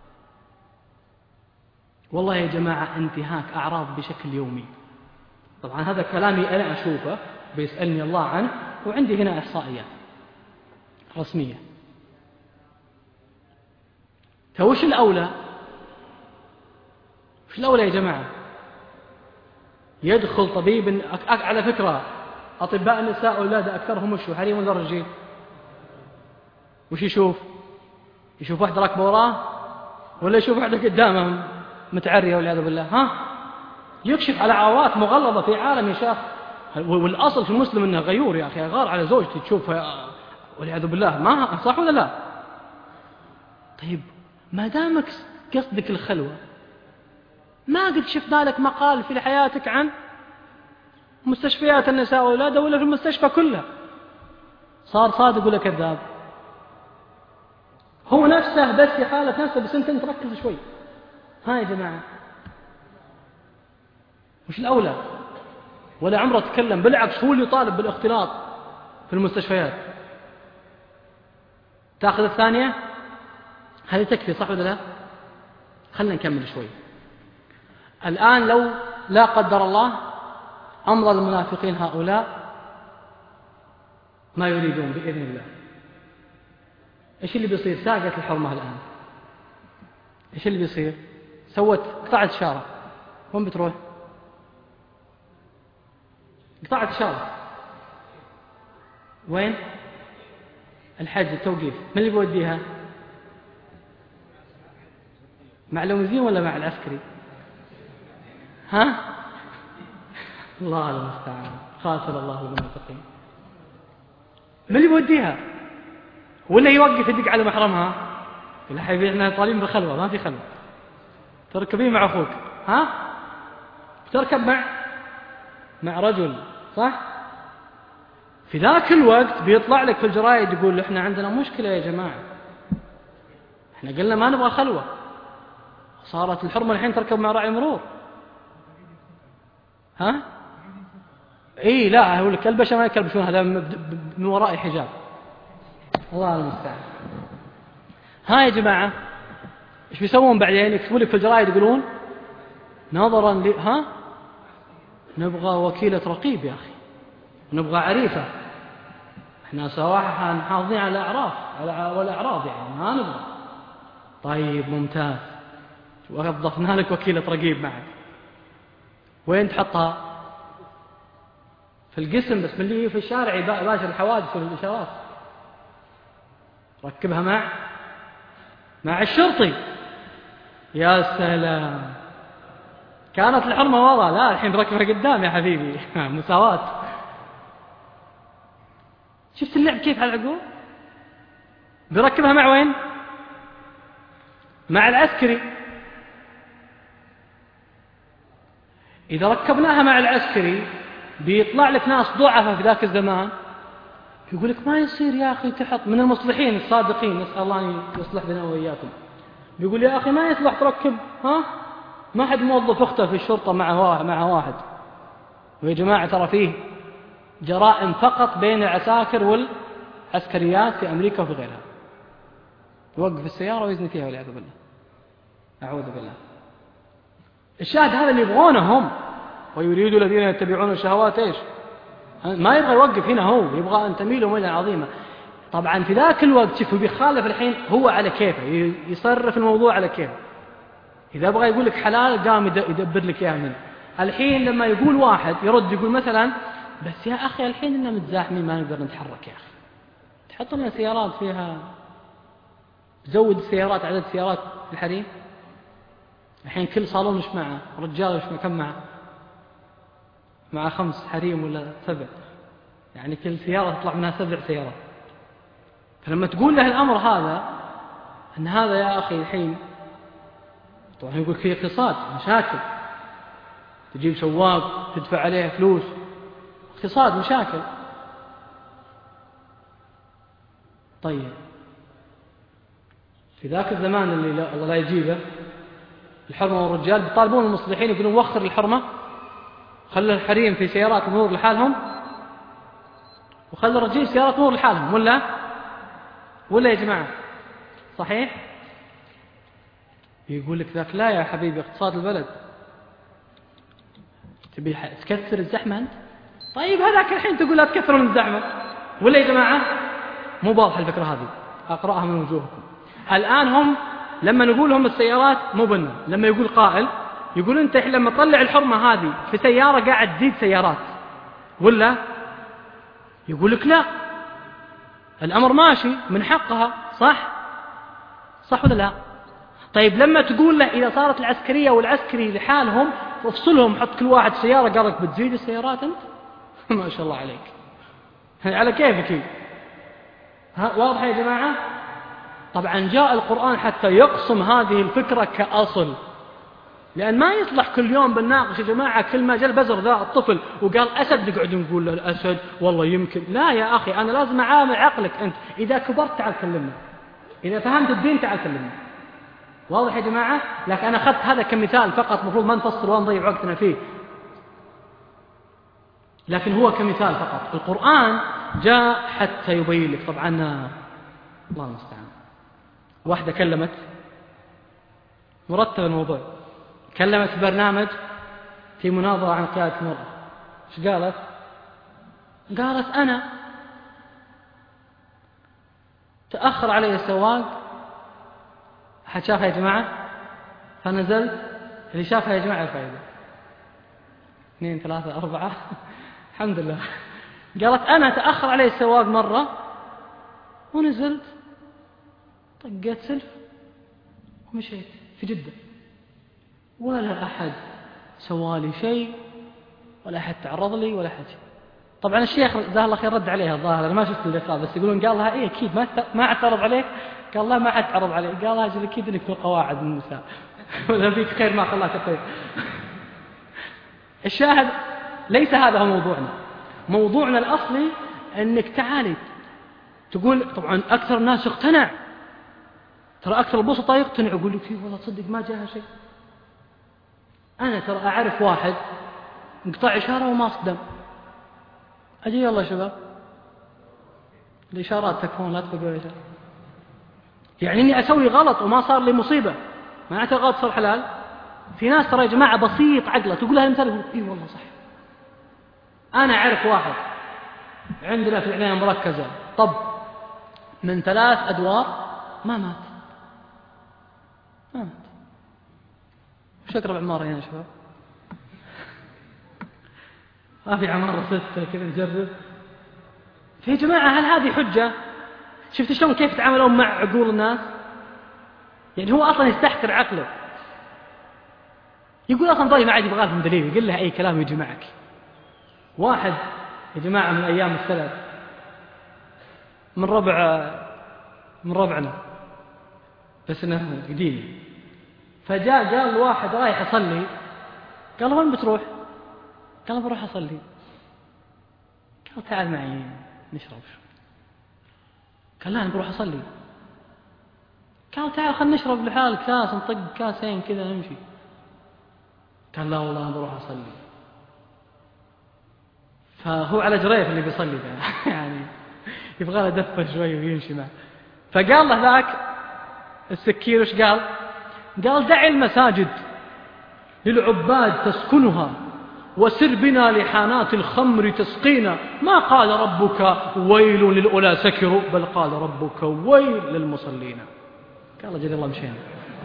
والله يا جماعة انتهاك أعراض بشكل يومي. طبعا هذا كلامي أنا أشوفه بيسألني الله عنه، وعندي هنا إحصائيات رسمية. فوش الأولى؟ وش الأولى يا جماعة؟ يدخل طبيب على فكرة أطباء النساء وأولاد أكثرهم وشو حريم ولا رجال؟ وش يشوف؟ يشوف واحدة راكبة وراه ولا يشوف واحدة قدامه متعرية والعياذ بالله؟ ها يكشف على عورات مغلظة في عالم يا شيخ. والأصل في المسلم أنه غيور يا أخي، أغار على زوجتي تشوفها والعياذ بالله، ما صح ولا لا؟ طيب ما دامك قصدك الخلوة، ما قد شفنا لك مقال في حياتك عن مستشفيات النساء والأولاد ولا في المستشفى كلها؟ صار صادق ولا كذاب؟ هو نفسه بس يحالف نفسه، بس انت تركز شوي. ها يا جماعة وش الأولى؟ ولا عمره تكلم، بالعكس هو اللي يطالب بالاختلاط في المستشفيات. تأخذ الثانية هذه تكفي صح ولا لا؟ خلنا نكمل شوي. الآن لو لا قدر الله أمضى المنافقين هؤلاء ما يريدون بإذن الله، إيش اللي بيصير؟ ساقت الحرمة الآن. إيش اللي بيصير؟ سوت قطعت إشارة، وين بتروح؟ قطعت إشارة وين؟ الحج التوقيف. من اللي بيوديها؟ مع الموزين ولا مع العسكري؟ ها؟ الله المستعان، خاسر الله المنافقين. من اللي بيوديها؟ ولا يوقف يدق على محرمها؟ يقول حبيبي احنا طالبين بخلوة، ما في خلوة، تركبين مع أخوك. ها؟ تركب مع مع رجل، صح؟ في ذاك الوقت بيطلع لك في الجرايد يقول احنا عندنا مشكلة يا جماعة، احنا قلنا ما نبغى خلوة، صارت الحرمة الحين تركب مع راعي مرور. ها؟ اي لا، هو لك البشر ما يكلبشون، هذا من وراء حجاب. الله المستعان. ها يا جماعة، ايش بيسوون بعدين؟ يكتبون لك في الجرايد يقولون نظرا ل ها نبغى وكيلة رقيب يا أخي، نبغى عريفة، احنا صراحة محافظين على الأعراف على والأعراض، يعني ما نبغى. طيب ممتاز، وظفنا لك وكيلة رقيب معك، وين تحطها؟ في القسم، بس من اللي في الشارع يباشر الحوادث والإشارات. ركبها مع مع الشرطي. يا سلام، كانت الحرمة ورا، لا الحين ركبها قدام يا حبيبي. مساواة. شفت اللعب كيف على العقول؟ بركبها مع وين؟ مع العسكري. إذا ركبناها مع العسكري بيطلع لك ناس ضعفة في ذاك الزمان يقول لك ما يصير يا أخي تحط، من المصلحين الصادقين، نسأل الله يصلح بنا وإياكم، بيقول يا أخي ما يصلح تركب، ها ما حد موظف أخته في الشرطة مع مع واحد. ويا جماعة ترى فيه جرائم فقط بين العساكر والعسكريات في أمريكا وفي غيرها، يوقف السيارة ويزني فيها والعياذ بالله، أعوذ بالله. الشاهد هذا اللي يبغونه هم، ويريد الذين يتبعون الشهوات إيش؟ ما يبغى يوقف هنا، هو يبغى أن تميلوا ميلا عظيمة. طبعا في ذاك الوقت شوفوا بيخالف الحين، هو على كيفه يصرف الموضوع على كيفه. إذا بغى يقول لك حلال قام يدبر لك إياه منه. الحين لما يقول واحد يرد يقول مثلا بس يا أخي الحين إننا متزاحمين ما نقدر نتحرك يا أخي، تحط لنا سيارات فيها، تزود السيارات، عدد السيارات في الحريم. الحين كل صالون مش معه رجال، مش كم معه؟ مع خمس حريم ولا سبع، يعني كل سيارة تطلع منها سبع سيارات. فلما تقول له الأمر هذا أن هذا يا أخي الحين، طبعا يقول فيه اقتصاد مشاكل، تجيب سواق تدفع عليه فلوس، اقتصاد مشاكل. طيب في ذاك الزمان اللي لا الله لا يجيبه الحرمة والرجال بيطالبون المصلحين يقولون وخر الحرمة، خلوا الحريم في سيارات نور لحالهم، وخلوا الرجال سيارات نور لحالهم، ولا ولا يا جماعة صحيح؟ يقول لك ذاك لا يا حبيبي اقتصاد البلد، تبي تكثر الزحمة أنت؟ طيب هذاك الحين تقول لا تكثرون الزحمة، ولا يا جماعة؟ مو واضحة الفكرة هذه، أقرأها من وجوهكم. الآن هم لما نقول لهم السيارات مو بنا، لما يقول قائل يقول أنت لما تطلع الحرمة هذه في سيارة قاعد تزيد سيارات، ولا يقول لك لا الأمر ماشي من حقها، صح صح ولا لا؟ طيب لما تقول له إذا صارت العسكرية والعسكري لحالهم افصلهم حط كل واحد سيارة، قال لك بتزيد السيارات أنت؟ ما شاء الله عليك، على كيفك. واضح يا جماعة؟ طبعا جاء القرآن حتى يقسم هذه الفكرة كأصل، لأن ما يصلح كل يوم بالناقش يا جماعة كل ما جاء البزر ذا الطفل وقال أسد نقعد نقول له الأسد والله يمكن. لا يا أخي، أنا لازم أعامل عقلك أنت، إذا كبرت تعال كلمنا، إذا فهمت الدين تعال كلمنا. واضح يا جماعة؟ لكن أنا أخذت هذا كمثال فقط، مفروض ما نفصل ونضيع وقتنا فيه، لكن هو كمثال فقط. القرآن جاء حتى يبين لك. طبعا الله المستعان، واحدة كلمت مرتب الموضوع، كلمت برنامج في مناظرة عن قيادة المرأة. ايش قالت؟ قالت أنا تأخر علي السواق، أحد شافها يا جماعة؟ فنزلت، اللي شافها يا جماعة الفائدة، اثنين ثلاثة أربعة الحمد لله. قالت أنا تأخر علي السواق مرة ونزلت طقيت سلف ومشيت في جدة، ولا أحد سوالي شيء ولا أحد تعرض لي ولا أحد. طبعا الشيخ جزاه الله خير رد عليها الظاهر، أنا ما شفت اللقاء، بس يقولون قال لها إيه أكيد ما ما اعترض عليك. قال لا ما حد تعرض عليه. قال أجل أكيد إنك في القواعد من النساء ولا فيك خير ما خلاك خير. الشاهد ليس هذا هو موضوعنا. موضوعنا الأصلي أنك تعالي تقول طبعا أكثر الناس يقتنع، ترى أكثر البسطاء يقتنع يقول لك فيه والله تصدق ما جاها شيء. أنا ترى أعرف واحد انقطاع إشارة وما صدم، أجي يلا شباب الإشارات تكفون لا تفقوا إشارة، يعني إني أسوي غلط وما صار لي مصيبة معناته غلط صار حلال. في ناس ترى يا جماعة بسيط عقله تقول لها المثال يقول إيه والله صح. أنا أعرف واحد عندنا في العناية المركزة طب من ثلاث أدوار ما مات ما مات. وش أقرب عمارة هنا شباب؟ ما في عمارة ستة كذا نجرب. فيا جماعة هل هذه حجة؟ شفت شلون كيف يتعاملون مع عقول الناس؟ يعني هو أصلا يستحقر عقله، يقول أصلا طيب ما عاد يبغى لهم دليل، يقول له أي كلام يجي معك. واحد يا جماعة من أيام السلف من ربع من ربعنا بس إنه قديم، فجاء قال واحد رايح أصلي، قال وين بتروح؟ قال بروح أصلي. قال تعال معي نشرب شو. قال لا أنا بروح أصلي. قال تعال خلنا نشرب لحال كاس نطق كاسين كذا نمشي. قال لا والله أنا بروح أصلي. فهو على جريف اللي بيصلي يعني يبغى له دفة شوي ويمشي معه. فقال له ذاك السكير وش قال؟ قال دع المساجد للعباد تسكنها وسر بنا لحانات الخمر تسقينا، ما قال ربك ويل للأولى سكروا بل قال ربك ويل للمصلين. قال جل الله مشينا.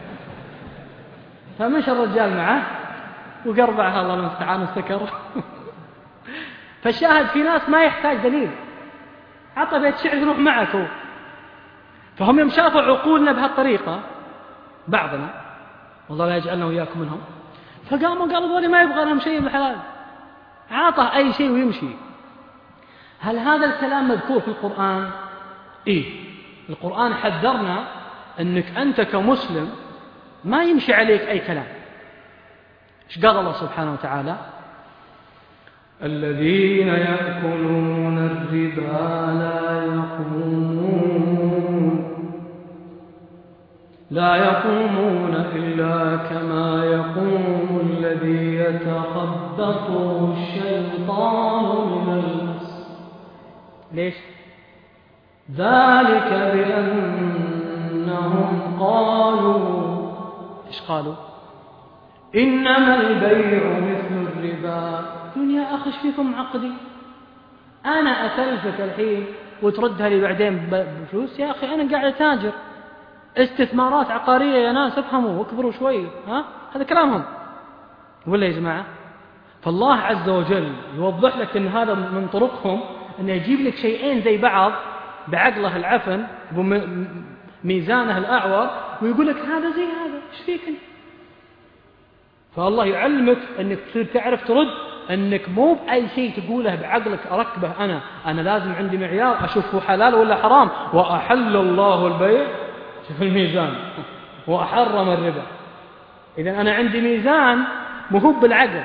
فمشى الرجال معه وقربعها الله المستعان وسكر. فالشاهد في ناس ما يحتاج دليل، عطى بيت شعر يروح معك هو. فهم يوم شافوا عقولنا بهالطريقة بعضنا والله لا يجعلنا وإياكم منهم، فقاموا قالوا ذولي ما يبغى لهم شيء بالحلال، عاطه أي شيء ويمشي. هل هذا الكلام مذكور في القرآن؟ إيه، القرآن حذرنا أنك أنت كمسلم ما يمشي عليك أي كلام. إيش قال الله سبحانه وتعالى؟ الذين يأكلون الربا لا يقومون لا يقومون إلا كما يقوم الذي يتخبطه الشيطان من المس. ليش؟ ذلك بأنهم قالوا إيش قالوا؟ إنما البيع مثل الربا. يقولون يا أخي ايش فيكم معقدين؟ أنا أسلفك الحين وتردها لي بعدين بفلوس. يا أخي أنا قاعد أتاجر، استثمارات عقارية يا ناس افهموا واكبروا شوي. ها هذا كلامهم ولا يا جماعة؟ فالله عز وجل يوضح لك أن هذا من طرقهم، أن يجيب لك شيئين زي بعض بعقله العفن بميزانه الأعور ويقول لك هذا زي هذا ايش فيك انت؟ فالله يعلمك أنك تصير تعرف ترد، أنك مو بأي شيء تقوله بعقلك أركبه أنا أنا لازم عندي معيار أشوفه حلال ولا حرام. وأحل الله البيع شوف الميزان وأحرم الربا. إذن أنا عندي ميزان مهوب بالعقل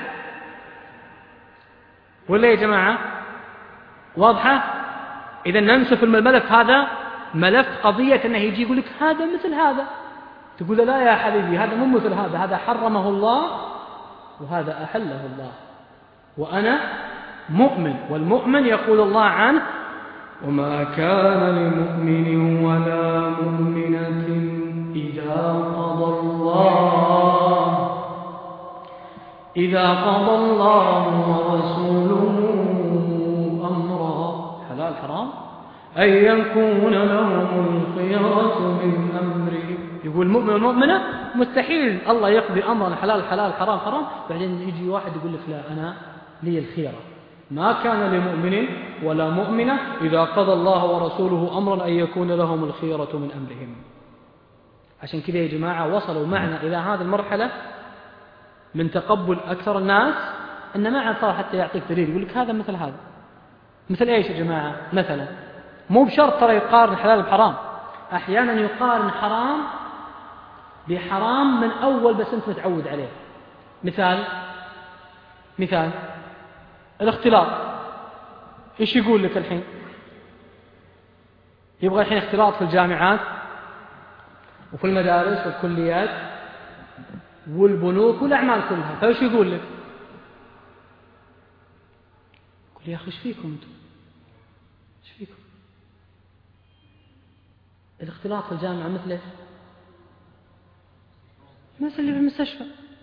ولا يا جماعة؟ واضحة؟ إذن ننسف الملف هذا ملف قضية أنه يجي يقول لك هذا مثل هذا، تقول لا يا حبيبي هذا مو مثل هذا، هذا حرمه الله وهذا أحله الله، وأنا مؤمن والمؤمن يقول الله عنه وما كان لمؤمن ولا مؤمنة إذا قضى الله إذا قضى الله ورسوله أمرا حلال حرام أن يكون لهم الخيرة من أمره. يقول المؤمن والمؤمنة مستحيل الله يقضي أمرا حلال حلال حرام حرام بعدين يجي واحد يقول لك لا أنا لي الخيرة. ما كان لمؤمن ولا مؤمنة إذا قضى الله ورسوله أمرا أن يكون لهم الخيرة من أمرهم. عشان كذا يا جماعة وصلوا معنا إلى هذه المرحلة من تقبل أكثر الناس أن ما عاد صار حتى يعطيك دليل، يقول لك هذا مثل هذا. مثل إيش يا جماعة؟ مثلا مو بشرط ترى يقارن حلال بحرام، أحيانا يقارن حرام بحرام من أول بس أنت متعود عليه. مثال مثال الاختلاط. إيش يقول لك الحين؟ يبغى الحين اختلاط في الجامعات وفي المدارس والكليات والبنوك والأعمال كلها، فإيش يقول لك؟ يقول يا أخي إيش فيكم أنتم؟ إيش فيكم؟ الاختلاط في الجامعة مثل إيش؟ مثل اللي في المستشفى.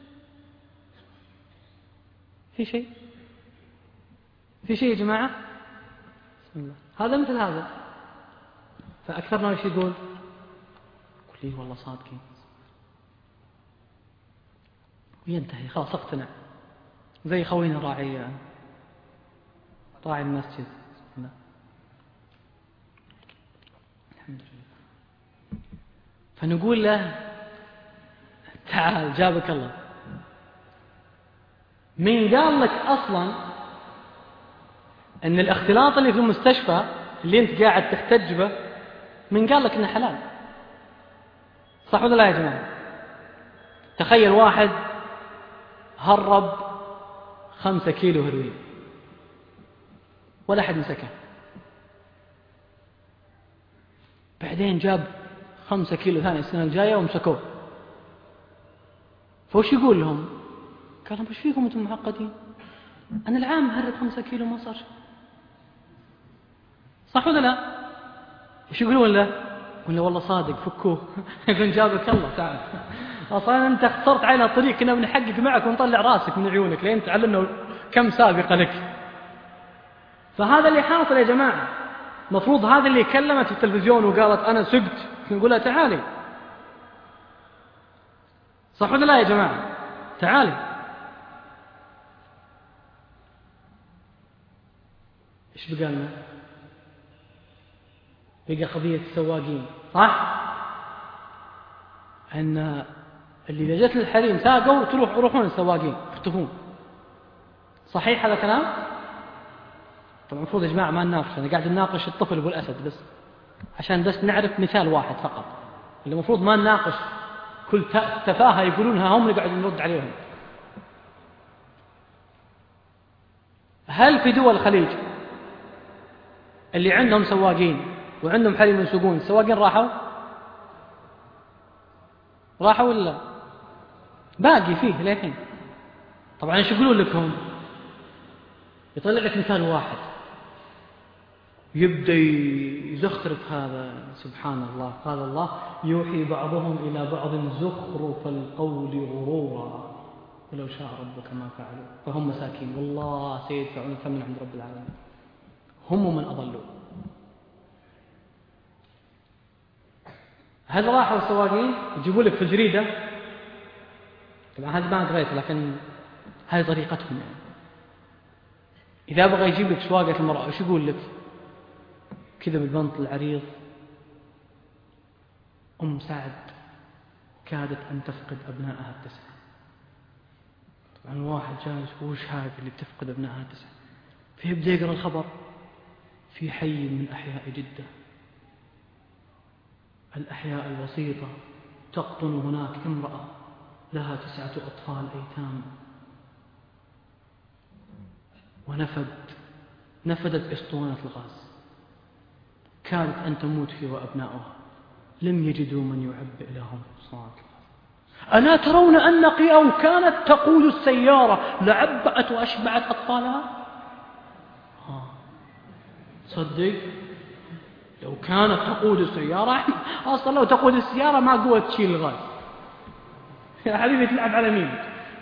في شيء؟ في شيء يا جماعة؟ بسم الله. هذا مثل هذا. فأكثرنا إيش يقول؟ يقول لي والله صادقين، وينتهي خلاص اقتنع. زي خوينا راعي راعي المسجد. لا. الحمد لله. فنقول له تعال جابك الله، من قال لك أصلا أن الاختلاط اللي في المستشفى اللي أنت قاعد تحتج به من قال لك أنه حلال؟ صح ولا لا يا جماعة؟ تخيل واحد هرب خمسة كيلو هروين ولا أحد مسكه، بعدين جاب خمسة كيلو ثاني السنة الجاية ومسكوه، فوش يقول لهم؟ قال لهم ايش فيكم انتم معقدين؟ أنا العام هرب خمسة كيلو ما صار شيء. صح ولا لا؟ وش يقولون له؟ يقول له والله صادق فكوه. يقول جابك الله تعال، أصلا أنت اختصرت علينا الطريق، كنا بنحقق معك ونطلع راسك من عيونك لين تعلمنا كم سابقة لك. فهذا اللي حاصل يا جماعة. مفروض هذا اللي كلمت في التلفزيون وقالت أنا سقت نقول لها تعالي. صح ولا لا يا جماعة؟ تعالي. إيش بقى لنا؟ بقى قضية السواقين، صح؟ أن اللي إذا جت للحريم ساقوا تروح يروحون السواقين يختفون. صحيح هذا كلام؟ طبعا المفروض يا جماعة ما نناقش، أنا قاعد نناقش الطفل أبو الأسد بس عشان بس نعرف مثال واحد فقط. اللي المفروض ما نناقش كل تفاهة يقولونها هم اللي قاعد نرد عليهم. هل في دول الخليج اللي عندهم سواقين وعندهم حريم يسوقون السواقين راحوا؟ راحوا ولا باقي فيه للحين؟ طبعا ايش يقولون لكم؟ يطلع لك مثال واحد يبدأ يزخرف هذا. سبحان الله، قال الله يوحي بعضهم إلى بعض زخرف القول غرورا ولو شاء ربك ما فعلوا فهم مساكين والله سيدفعون الثمن عند رب العالمين. هم من أضلوا. هل راحوا السواقين يجيبوا لك في الجريدة؟ طبعا هذا ما قريت لكن هذه طريقتهم يعني. إذا بغى يجيب لك سواقة المرأة إيش يقول لك؟ كذا بالبنط العريض أم سعد كادت أن تفقد أبنائها التسعة. طبعا واحد جالس وش هذا اللي بتفقد أبنائها التسعة؟ فيبدأ يقرأ الخبر في حي من أحياء جدة الأحياء الوسيطة تقطن هناك امرأة لها تسعة أطفال أيتام ونفد نفدت أسطوانة الغاز كانت أن تموت هي وأبناؤها لم يجدوا من يعبئ لهم صلاة. ألا ترون أن قيئة كانت تقود السيارة لعبأت وأشبعت أطفالها؟ آه. صدق لو كانت تقود السيارة أصلا لو تقود السيارة ما قوة تشيل الغاز. يا حبيبي تلعب على مين؟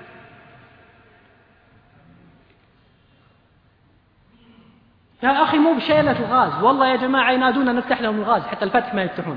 يا أخي مو بشيلة الغاز، والله يا جماعة ينادونا نفتح لهم الغاز حتى الفتح ما يفتحون.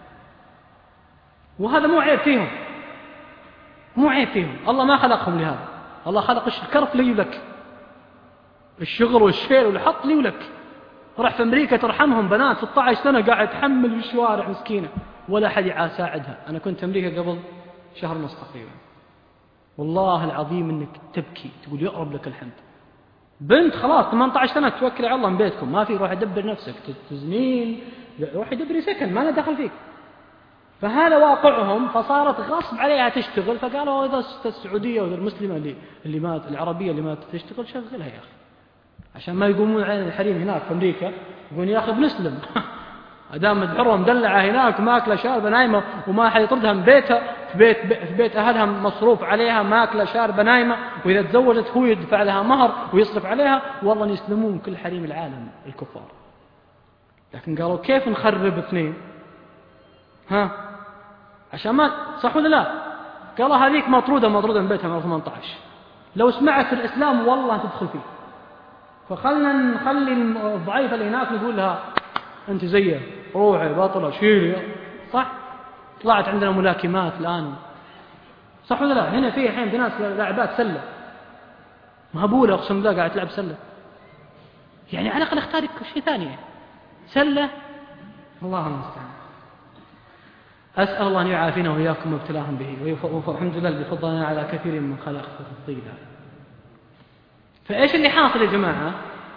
وهذا مو عيب فيهم، مو عيب فيهم، الله ما خلقهم لهذا. الله خلق الكرف لي ولك، الشغل والشيل والحط لي ولك. راح في أمريكا ترحمهم بنات ستة عشر سنة قاعد تحمل في الشوارع مسكينة ولا أحد يساعدها. أنا كنت في أمريكا قبل شهر ونص تقريبا والله العظيم إنك تبكي تقول يقرب لك الحمد. بنت خلاص ثمانية عشر سنة توكل على الله من بيتكم، ما في روح يدبر نفسك تزنين، روح يدبري سكن ما له دخل فيك. فهذا واقعهم، فصارت غصب عليها تشتغل. فقالوا إذا السعودية وإذا المسلمة اللي اللي مات العربية اللي ما تشتغل شغلها يا أخي، عشان ما يقومون على الحريم هناك في أمريكا يقولون يا أخي بنسلم أدام مدحرة مدلعة هناك ماكلة شاربة نايمة وما أحد يطردها من بيتها، في بيت في بيت أهلها مصروف عليها ماكلة شاربة نايمة، وإذا تزوجت هو يدفع لها مهر ويصرف عليها، والله يسلمون كل حريم العالم الكفار. لكن قالوا كيف نخرب اثنين؟ ها عشان ما صح ولا لا؟ قالوا هذيك مطرودة مطرودة من بيتها من ثمانية عشر، لو سمعت الإسلام والله تدخل فيه. فخلنا نخلي الضعيفة اللي هناك نقول لها أنت زيه روحي باطلة شيلي، صح؟ طلعت عندنا ملاكمات الآن، صح ولا لا؟ هنا في الحين في ناس لاعبات سلة مهبولة أقسم بالله قاعد تلعب سلة، يعني على الأقل اختاري شيء ثاني يعني. سلة الله المستعان. أسأل الله أن يعافينا وإياكم وابتلاهم به، والحمد لله بفضلنا على كثير من خلق تفضيلا. فإيش اللي حاصل يا جماعة؟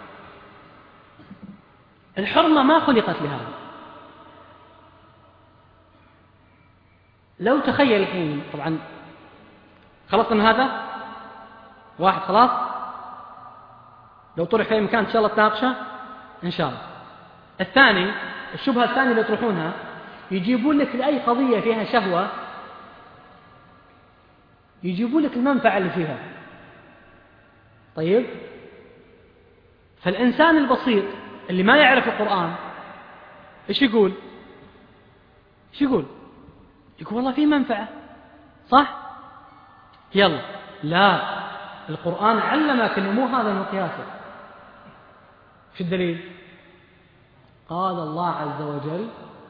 الحرمة ما خلقت لهذا. لو تخيل الحين، طبعا خلصنا من هذا واحد خلاص، لو طرح في مكان إن شاء الله تناقشه إن شاء الله. الثاني الشبهة الثانية اللي يطرحونها، يجيبون لك لأي قضية فيها شهوة يجيبون لك المنفعة اللي فيها. طيب فالإنسان البسيط اللي ما يعرف القرآن إيش يقول؟ إيش يقول؟ يقول والله في منفعة، صح؟ يلا لا، القرآن علمك إنه مو هذا المقياس. شو الدليل؟ قال الله عز وجل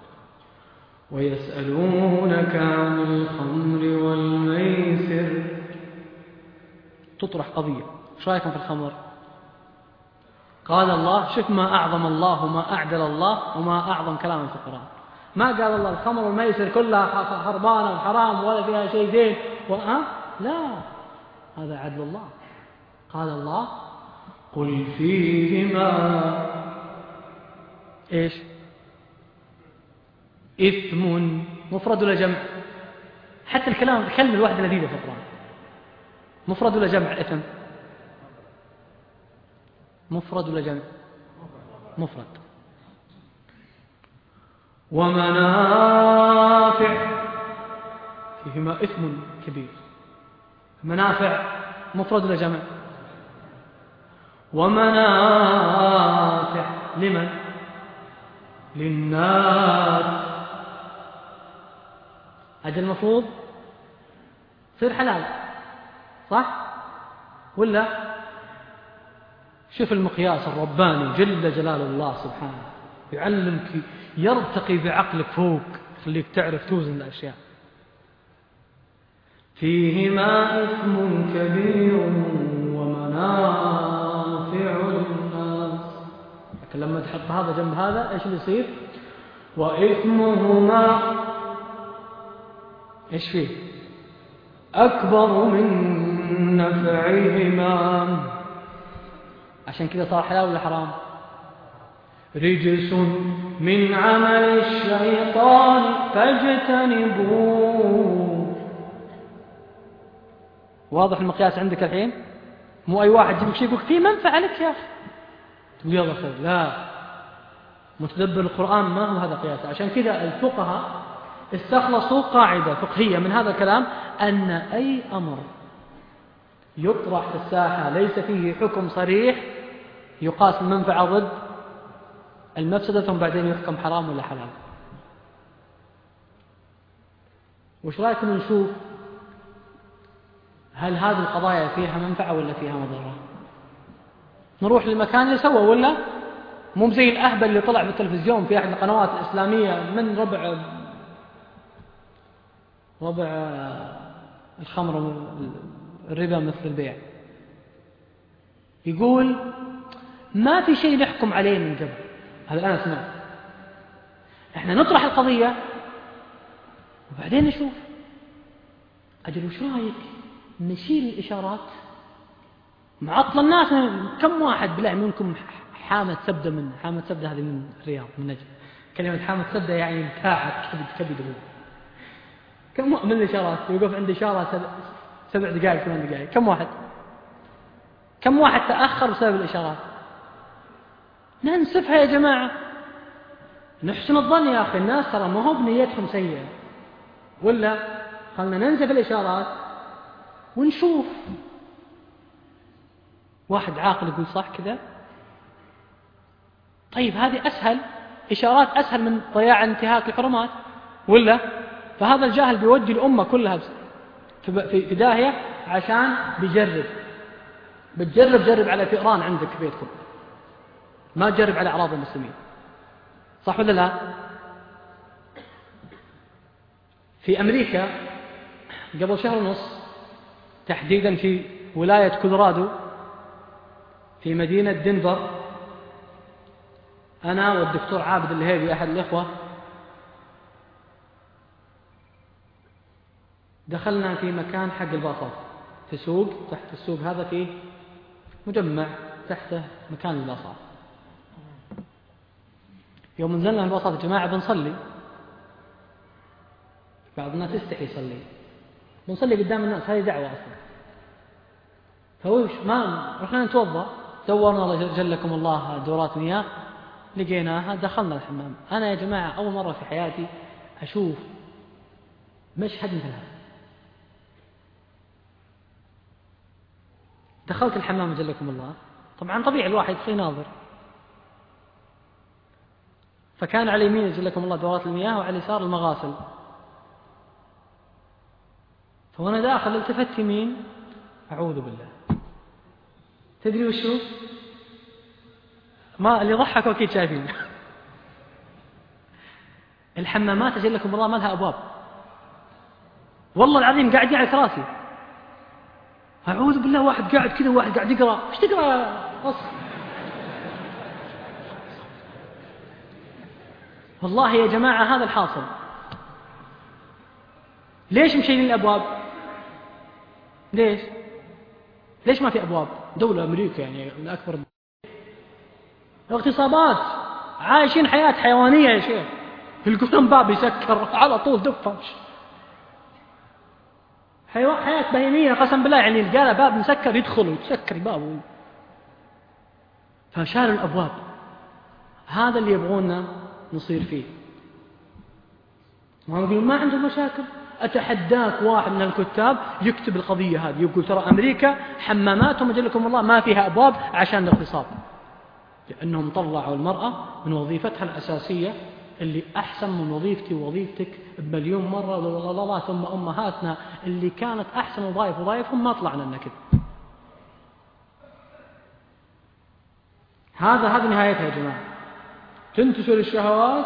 ويسألونك عن الخمر والميسر. تطرح قضية شو رأيكم في الخمر؟ قال الله، شوف ما أعظم الله وما أعدل الله وما أعظم كلام في القرآن. ما قال الله الخمر والميسر كلها خربانة وحرام ولا فيها شيء زين وأه؟ لا، هذا عدل الله. قال الله قل فيهما إيش؟ إثم. مفرد ولا جمع؟ حتى الكلام الكلمة الواحدة لذيذة في القرآن. مفرد ولا جمع إثم؟ مفرد ولا جمع؟ مفرد. ومنافع فيهما إثم كبير. منافع مفرد ولا جمع؟ ومنافع لمن؟ للناس. هذا المفروض يصير حلال، صح ولا؟ شوف المقياس الرباني جل جلال الله سبحانه، يعلمك يرتقي بعقلك فوق، يخليك تعرف توزن الأشياء. فيهما إثم كبير ومنافع للناس. لكن لما تحط هذا جنب هذا إيش اللي يصير؟ وإثمهما إيش فيه؟ أكبر من نفعهما. عشان كذا صار حلال ولا حرام؟ رجس من عمل الشيطان فاجتنبوه. واضح المقياس عندك الحين؟ مو أي واحد يجيبك شيء يقولك فيه منفعة لك يا أخي تقول يلا خير. لا، متدبر القرآن ما هو هذا قياسه. عشان كذا الفقهاء استخلصوا قاعدة فقهية من هذا الكلام، أن أي أمر يطرح في الساحة ليس فيه حكم صريح يقاس المنفعة ضد المفسدة ثم بعدين يحكم حرام ولا حلال. وش رأيكم نشوف هل هذه القضايا فيها منفعة ولا فيها مضرة؟ نروح للمكان اللي سوى، ولا مو زي الأهبل اللي طلع بالتلفزيون في أحد القنوات الإسلامية من ربع ربع الخمر الربا مثل البيع، يقول ما في شيء نحكم عليه من قبل. هذا أنا سمعت. إحنا نطرح القضية وبعدين نشوف أجل وش رأيك نشيل الإشارات، معطل الناس. كم واحد بالله منكم حامد سبدة من حامد سبدة هذه من الرياض من نجد، كلمة حامد سبدة يعني متاعب كبد كبد هو. كم من الإشارات يوقف عند إشارة سبع دقائق ثمان دقائق؟ كم واحد كم واحد تأخر بسبب الإشارات؟ ننسفها يا جماعة، نحسن الظن يا أخي، الناس ترى ما هو بنيتهم سيئة، ولا خلنا ننسف الإشارات ونشوف. واحد عاقل يقول صح كذا، طيب هذه أسهل، إشارات أسهل من ضياع انتهاك الحرمات، ولا؟ فهذا الجاهل بيودي الأمة كلها في داهية عشان بيجرب. بتجرب جرب على فئران عندك في بيتكم، ما تجرب على أعراض المسلمين، صح ولا لا؟ في أمريكا قبل شهر ونص تحديدا في ولاية كولورادو في مدينة دنفر، أنا والدكتور عابد الهيبي أحد الإخوة دخلنا في مكان حق الباصات، في سوق، تحت السوق هذا فيه مجمع تحته مكان الباصات. يوم نزلنا الباصات يا جماعة بنصلي، بعض الناس يستحي يصلي، بنصلي قدام الناس، هذه دعوة أصلا. فوش ما رحنا نتوضأ، دورنا الله جلكم الله دورات مياه لقيناها، دخلنا الحمام. أنا يا جماعة أول مرة في حياتي أشوف مشهد مثل هذا. دخلت الحمام جلكم الله، طبعا طبيعي الواحد يصير ناظر، فكان على يمين جلكم الله دورات المياه وعلى اليسار المغاسل. فوانا داخل التفت يمين، أعوذ بالله، تدري وشو؟ ما اللي ضحك أكيد شايفين. الحمامات جلكم الله ما لها أبواب، والله العظيم قاعدين على كراسي. أعوذ بالله، واحد قاعد كذا وواحد قاعد يقرأ. إيش تقرأ يا أصل؟ والله يا جماعة هذا الحاصل. ليش مشيلين الأبواب؟ ليش؟ ليش ما في أبواب؟ دولة أمريكا يعني من أكبر اغتصابات، عايشين حياة حيوانية يا شيخ. يلقون باب يسكر على طول دفة، حياة بهيمية قسم بالله. يعني الجالة باب مسكر يدخل ويتسكر باب، فشالوا الأبواب. هذا اللي يبغونا نصير فيه. ما يقولون ما عنده مشاكل. أتحداك واحد من الكتاب يكتب القضية هذه، يقول ترى أمريكا حماماتهم أجلكم الله ما فيها أبواب عشان الاغتصاب، لأنهم طلعوا المرأة من وظيفتها الأساسية اللي أحسن من وظيفتي ووظيفتك بمليون مرة، والله ثم أمهاتنا اللي كانت أحسن وظائف وظائفهم ما طلعنا لنا كذا. هذا هذه نهايتها يا جماعة، تنتشر الشهوات.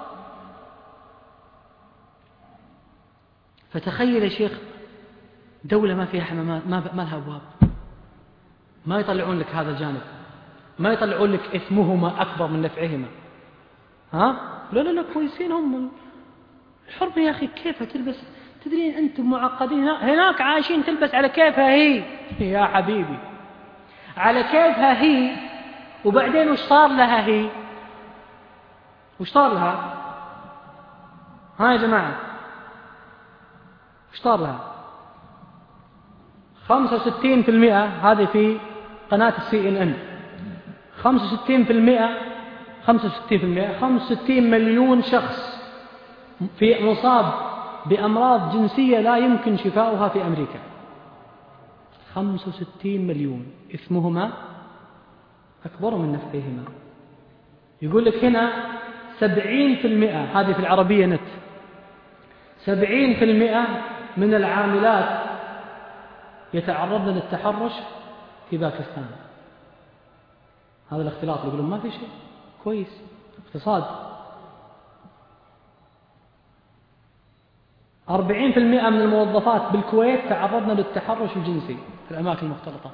فتخيل يا شيخ دولة ما فيها حمامات، ما ما لها أبواب، ما يطلعون لك هذا الجانب، ما يطلعون لك إثمهما أكبر من نفعهما. ها؟ لا لا لا كويسين هم. الحرمة يا أخي كيفها تلبس؟ تدرين أنتم معقدين، هناك عايشين تلبس على كيفها هي يا حبيبي، على كيفها هي. وبعدين وش صار لها هي؟ وش صار لها؟ ها يا جماعة وش صار لها؟ خمسة وستين بالمئة هذه في قناة السي إن إن، خمسة وستين بالمئة خمسة وستين بالمئة خمسة وستين مليون شخص في مصاب بأمراض جنسية لا يمكن شفاؤها في أمريكا. خمسة وستين مليون، إثمهما أكبر من نفعهما. يقول لك هنا سبعين بالمئة، هذه في العربية نت، سبعين بالمئة من العاملات يتعرضن للتحرش في باكستان. هذا الاختلاط يقولون ما في شيء كويس، اقتصاد. أربعين بالمئة من الموظفات بالكويت تعرضن للتحرش الجنسي في الأماكن المختلطة.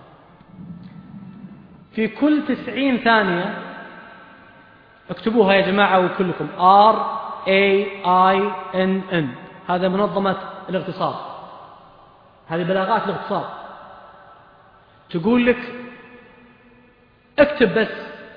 في كل تسعين ثانية، اكتبوها يا جماعة وكلكم، R A I N N، هذا منظمة الاغتصاب. هذه بلاغات الاغتصاب. تقول لك اكتب بس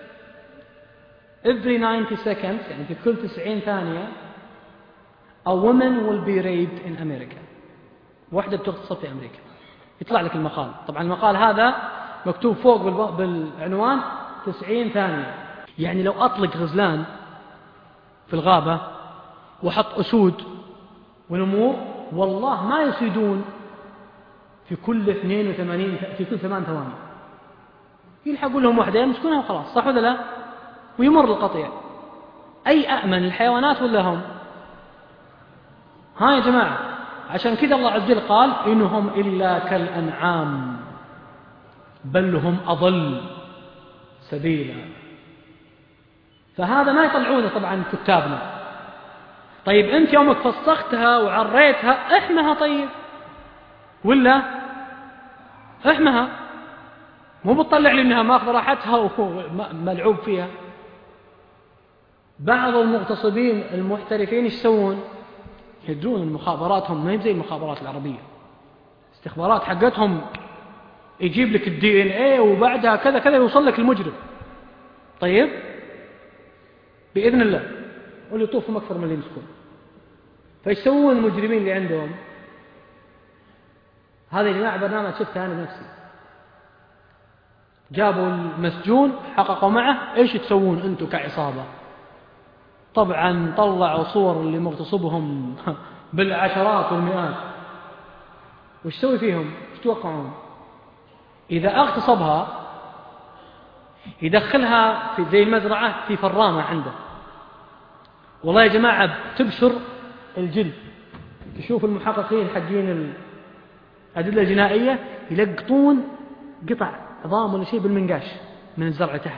every ninety seconds، يعني في كل تسعين ثانية a woman will be raped in America، واحدة بتغتصب في أمريكا. يطلع لك المقال. طبعا المقال هذا مكتوب فوق بالعنوان تسعين ثانية. يعني لو أطلق غزلان في الغابة وحط أسود ونمور، والله ما يصيدون في كل اثنين وثمانين في كل ثمان ثواني. يلحقوا لهم واحدة يمسكونها وخلاص، صح ولا لا؟ ويمر القطيع. أي أأمن الحيوانات ولا هم؟ ها يا جماعة، عشان كذا الله عز وجل قال إنهم إلا كالأنعام بل هم أضل سبيلا. فهذا ما يطلعونه طبعا كتابنا. طيب أنت يومك فسختها وعريتها، احمها طيب، ولا احمها، مو بتطلع لي انها ماخذ راحتها وملعوب فيها. بعض المغتصبين المحترفين ايش يسوون؟ يدرون المخابراتهم ما هي زي المخابرات العربية. استخبارات حقتهم يجيب لك الدي ان ايه وبعدها كذا كذا يوصل لك المجرم. طيب بإذن الله، واللي يطوفهم أكثر من اللي يمسكون. فيسوون المجرمين اللي عندهم هذا يا جماعة برنامج شفته أنا بنفسي. جابوا المسجون حققوا معه، إيش تسوون أنتم كعصابة؟ طبعا طلعوا صور اللي مغتصبهم بالعشرات والمئات. وش تسوي فيهم؟ ايش تتوقعون؟ إذا اغتصبها يدخلها في زي المزرعة في فرامة عنده. والله يا جماعة تبشر الجلد. تشوف المحققين حقين الأدلة الجنائية يلقطون قطع عظام ولا شيء بالمنقاش من الزرع تحت.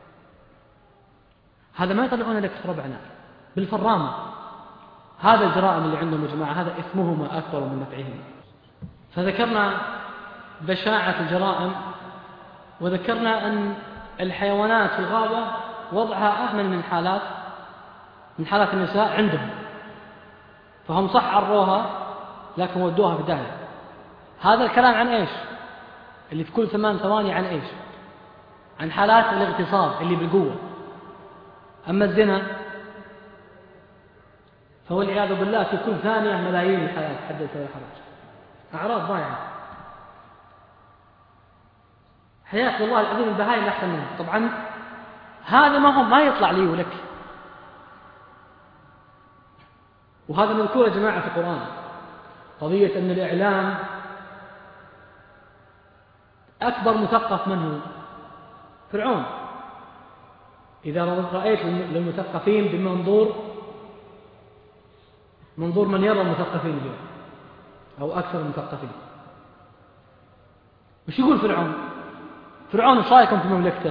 هذا ما يطلعون لك ربعنا بالفرامة. هذا الجرائم اللي عندهم يا جماعة، هذا إثمهما أكبر من نفعهما. فذكرنا بشاعة الجرائم، وذكرنا أن الحيوانات في الغابة وضعها أهمل من حالات من حالات النساء عندهم. فهم صح عروها لكن ودوها في داهية. هذا الكلام عن إيش؟ اللي في كل ثمان ثواني عن إيش؟ عن حالات الاغتصاب اللي بالقوة. أما الزنا فهو العياذ بالله في كل ثانية ملايين الحالات حدث ولا حرج. أعراض ضائعة. حياة والله العظيم البهائم أحسن منها. طبعا هذا ما هو ما يطلع لي ولك، وهذا مذكور يا جماعة في القرآن. قضية أن الإعلام أكبر مثقف من هو؟ فرعون. إذا رأيت للمثقفين بمنظور منظور من يرى المثقفين اليوم أو أكثر المثقفين، وش يقول فرعون؟ فرعون ايش رايكم في مملكته؟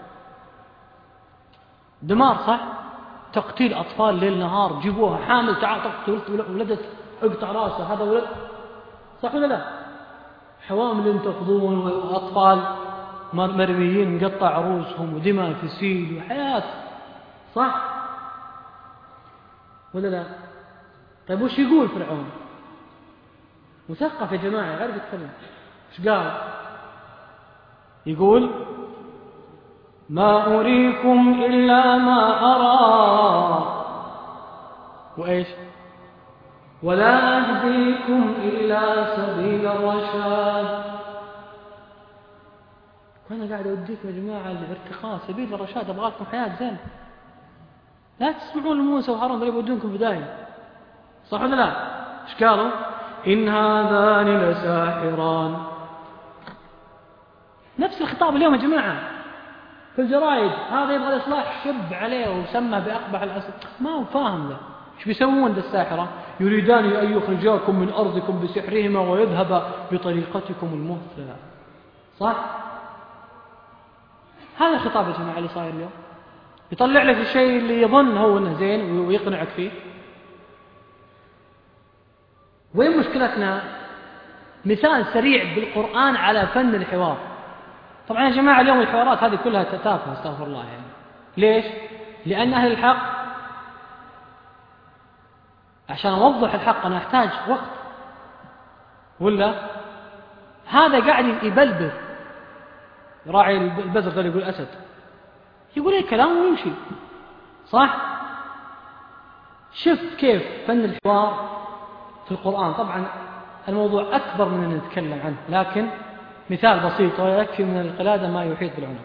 دمار، صح؟ تقتيل أطفال ليل نهار، جيبوها حامل تعال تقتل ولدت اقطع راسه، هذا ولد، صح ولا لا؟ حوامل ينتفضون وأطفال مرميين مقطع رؤوسهم ودماء تسيل وحياة، صح ولا لا؟ طيب وش يقول فرعون؟ مثقف يا جماعة يعرف يتكلم. ايش قال؟ يقول ما أريكم إلا ما أرى، وإيش؟ ولا أهديكم إلا سبيل الرشاد. وأنا قاعد أوديكم يا جماعة الارتقاء سبيل الرشاد، أبغاكم حياة زين. لا تسمعون لموسى وهارون اللي يودونكم في داهية، صح ولا لا؟ إيش قالوا؟ إن هذان لساحران. نفس الخطاب اليوم يا جماعة في الجرائد. هذا يبغى الإصلاح شب عليه وسمى بأقبح الأسد. ما هو فاهم له ايش بيسوون ذا الساحرة؟ يريدان أن يخرجاكم من أرضكم بسحرهما ويذهب بطريقتكم المثلى، صح؟ هذا الخطاب يا جماعة اللي صاير اليوم. يطلع لك الشيء اللي يظن هو انه زين ويقنعك فيه. وين مشكلتنا؟ مثال سريع بالقرآن على فن الحوار. طبعا يا جماعة اليوم الحوارات هذه كلها تافهة استغفر الله يعني. ليش؟ لأن أهل الحق عشان أوضح الحق أنا أحتاج وقت، ولا هذا قاعد يبلبل راعي البزر ده يقول أسد، يقول أي كلام ويمشي صح. شفت كيف فن الحوار في القرآن. طبعا الموضوع أكبر من أن نتكلم عنه، لكن مثال بسيط ويكفي من القلادة ما يحيط بالعنب.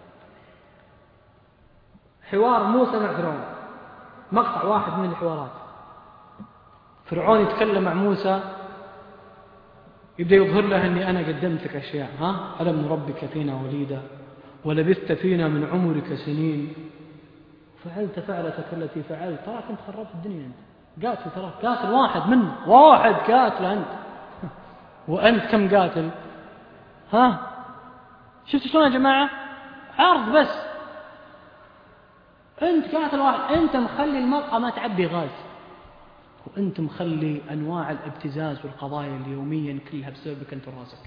حوار موسى مع فرعون، مقطع واحد من الحوارات. فرعون يتكلم مع موسى، يبدأ يظهر له أني أنا قدمت لك أشياء، ها ألم نربك فينا وليدا ولبثت فينا من عمرك سنين فعلت فعلتك التي فعلت، تراك أنت خربت الدنيا، أنت قاتل، تراك قاتل واحد منه، واحد قاتل أنت وأنت كم قاتل؟ ها شفت شلون يا جماعة؟ عرض بس، أنت قاتل واحد، أنت مخلي المرأة ما تعبي غاز، وأنت مخلي أنواع الابتزاز والقضايا اليومية كلها بسببك أنت وراسك.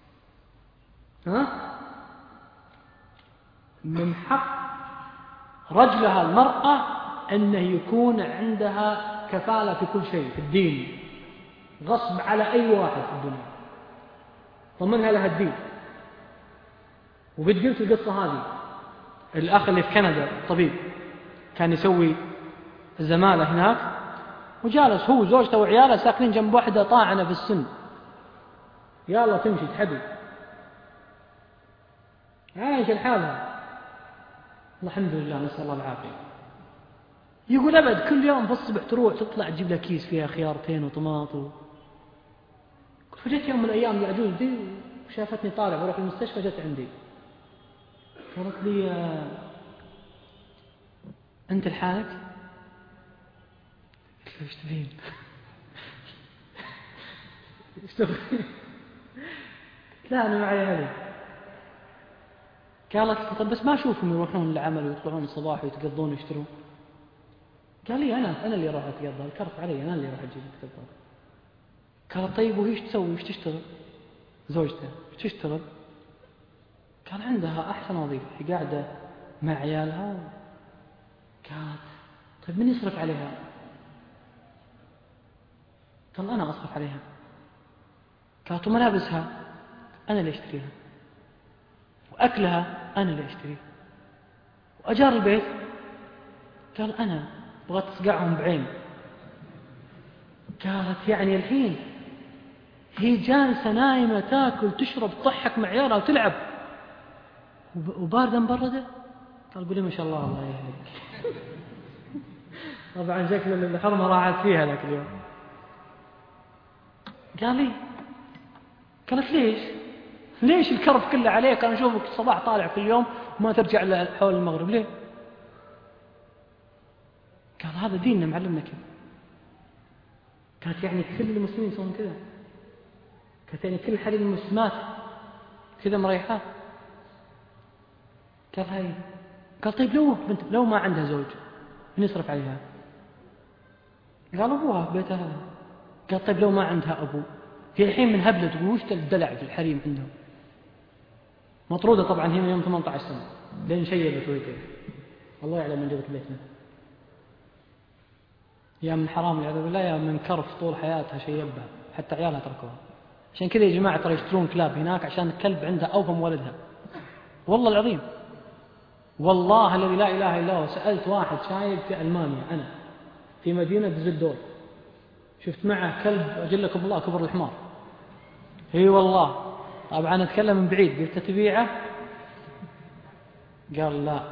ها من حق رجلها المرأة أنه يكون عندها كفالة في كل شيء في الدين، غصب على أي واحد في الدنيا ضمنها لها الدين. وقد قلت القصة هذه، الأخ اللي في كندا طبيب كان يسوي الزمالة هناك، وجالس هو وزوجته وعياله ساكنين جنب واحدة طاعنة في السن، يلا تمشي تحبي عايش الحالة الحمد لله نسأل الله العافية. يقول أبد كل يوم في الصبح تروح تطلع تجيب لها كيس فيها خيارتين وطماطم. فجأت يوم من الأيام العجوز دي وشافتني طالع بروح المستشفى، جت عندي قالت لي أنت لحالك؟ قلت له إيش تبين؟ إيش تبين؟ لا أنا معي أهلي. قالت طب بس ما أشوفهم يروحون العمل ويطلعون الصباح ويتقضون ويشترون. قال لي أنا أنا اللي راح أتقضى، الكرت علي، أنا اللي راح أجيب أتقضى. قال طيب وهي ايش تسوي؟ ايش تشتغل؟ زوجته ايش تشتغل؟ كان عندها أحسن وظيفة، هي قاعدة مع عيالها. قالت طيب من يصرف عليها؟ قال أنا أصرف عليها. قالت وملابسها أنا اللي أشتريها، وأكلها أنا اللي أشتريه، وأجار البيت قال أنا بغيت تصقعهم بعين. قالت يعني الحين هي جالسة نايمة تاكل تشرب تضحك مع عيالها وتلعب وباردة مبردة؟ قال قولي ما شاء الله الله يهلك. طبعا شكل الحرمة راحت فيها ذاك اليوم. قال لي قالت ليش ليش الكرب كله عليك؟ أنا أشوفك الصباح طالع في اليوم وما ترجع حول المغرب ليه؟ قال هذا ديننا معلمنا كذا. قالت يعني كل المسلمين يسوون كذا؟ قالت يعني كل حريم المسلمات كذا مريحات؟ قال هاي. قال طيب لو بنت لو ما عندها زوج من يصرف عليها؟ قال أبوها في بيتها. قال طيب لو ما عندها أبو؟ هي الحين من هبلة تقول وش الدلع في الحريم عندهم؟ مطرودة طبعا هي من يوم ثمانية عشر سنة لين شيبت وهي كذا، الله يعلم من جبت بيتنا. يا من حرام والعياذ بالله، يا من كرف طول حياتها شيبها حتى عيالها تركوها. عشان كذا يا جماعة ترى يشترون كلاب هناك عشان الكلب عندها أوفى من ولدها، والله العظيم، والله الذي لا إله إلا هو. سألت واحد شايب في ألمانيا أنا في مدينة ديزلدورف، شفت معه كلب أجلكم الله كبر الحمار. هي والله طبعا أتكلم من بعيد، قلت تبيعه؟ قال لا.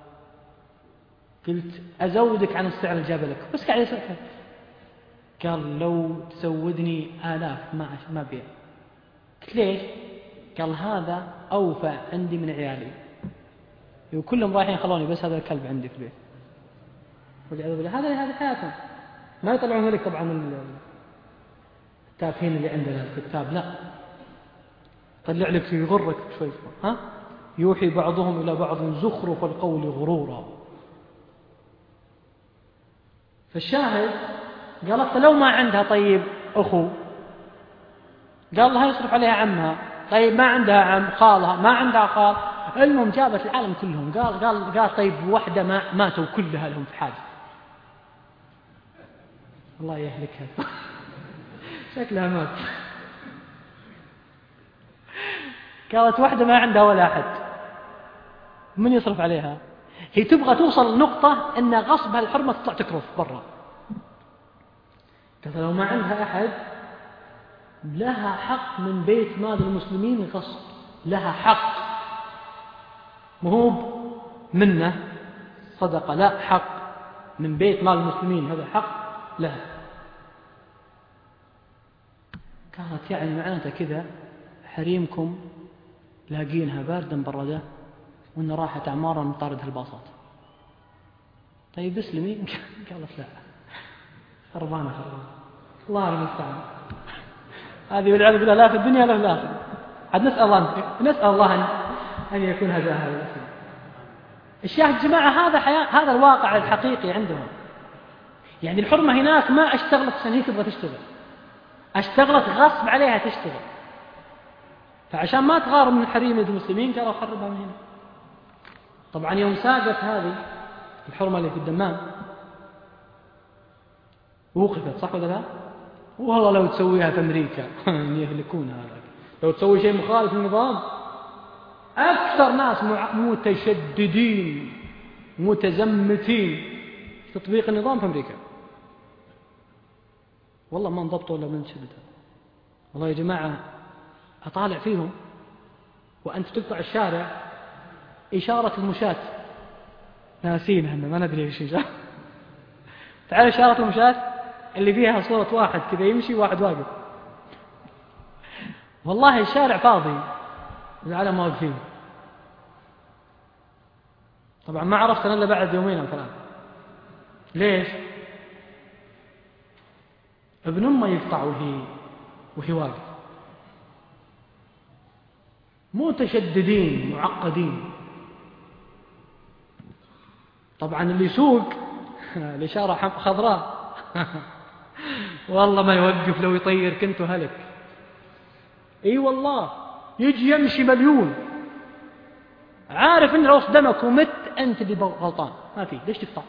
قلت أزودك عن السعر اللي جابه لك، بس قاعد يسأل. قال لو تزودني آلاف ما ما بيع. قلت ليش؟ قال هذا أوفى عندي من عيالي وكلهم رايحين خلوني بس هذا الكلب عندي في البيت. والعياذ بالله هذا هذا حياتهم. ما يطلعون لك طبعا التافهين اللي عندنا الكتاب، لا طلع لك يغرك شوي. ها يوحي بعضهم إلى بعض زخرف القول غرورا. فالشاهد قالت لو ما عندها طيب أخو؟ قال لها يصرف عليها عمها. طيب ما عندها عم، خالها ما عندها خال. المهم جابت العالم كلهم. قال قال قال طيب واحدة ما ماتوا كلها لهم في حاجة. الله يهلكها. شكلها مات. قالت واحدة ما عندها ولا أحد، من يصرف عليها؟ هي تبغى توصل لنقطة أن غصب هالحرمة تطلع تكرف برا. قالت لو ما عندها أحد لها حق من بيت مال المسلمين غصب، لها حق، مهوب منه صدقة، لا حق من بيت مال المسلمين، هذا حق لها. كانت يعني معناتها كذا حريمكم لاقينها باردة مبردة وإن راحت أعمارا من طارد الباصات. طيب اسلمي. قالت لا، خربانة خربانة، الله المستعان. هذه والعياذ بالله لا في الدنيا ولا في الآخرة. عاد نسأل الله نسأل الله أن أن يكون هداها للإسلام. الشاهد جماعة هذا حياة، هذا الواقع الحقيقي عندهم. يعني الحرمة هناك ما اشتغلت عشان هي تبغى تشتغل، اشتغلت غصب عليها تشتغل. فعشان ما تغار من الحريم المسلمين قالوا خربها من هنا. طبعا يوم ساقت هذه الحرمة اللي في الدمام وقفت، صح ولا لا؟ والله لو تسويها في أمريكا يهلكونها هذا. لو تسوي شيء مخالف للنظام، أكثر ناس متشددين متزمتين تطبيق النظام في أمريكا. والله ما انضبطوا ولا من شدتها. والله يا جماعة أطالع فيهم وأنت تقطع الشارع إشارة المشاة ناسينها، ما ندري إيش إشارة. تعال إشارة المشاة اللي فيها صورة واحد كذا يمشي واحد واقف. والله الشارع فاضي العالم واقفين. طبعا ما عرفت إلا بعد يومين أو ثلاثة. ليش؟ ابن أمه يقطع وهي وهي واقف. متشددين معقدين. طبعا اللي يسوق الإشارة خضراء والله ما يوقف، لو يطير كنت هلك. اي والله يجي يمشي مليون، عارف ان لو صدمك ومت انت اللي غلطان، ما في ليش تقطع.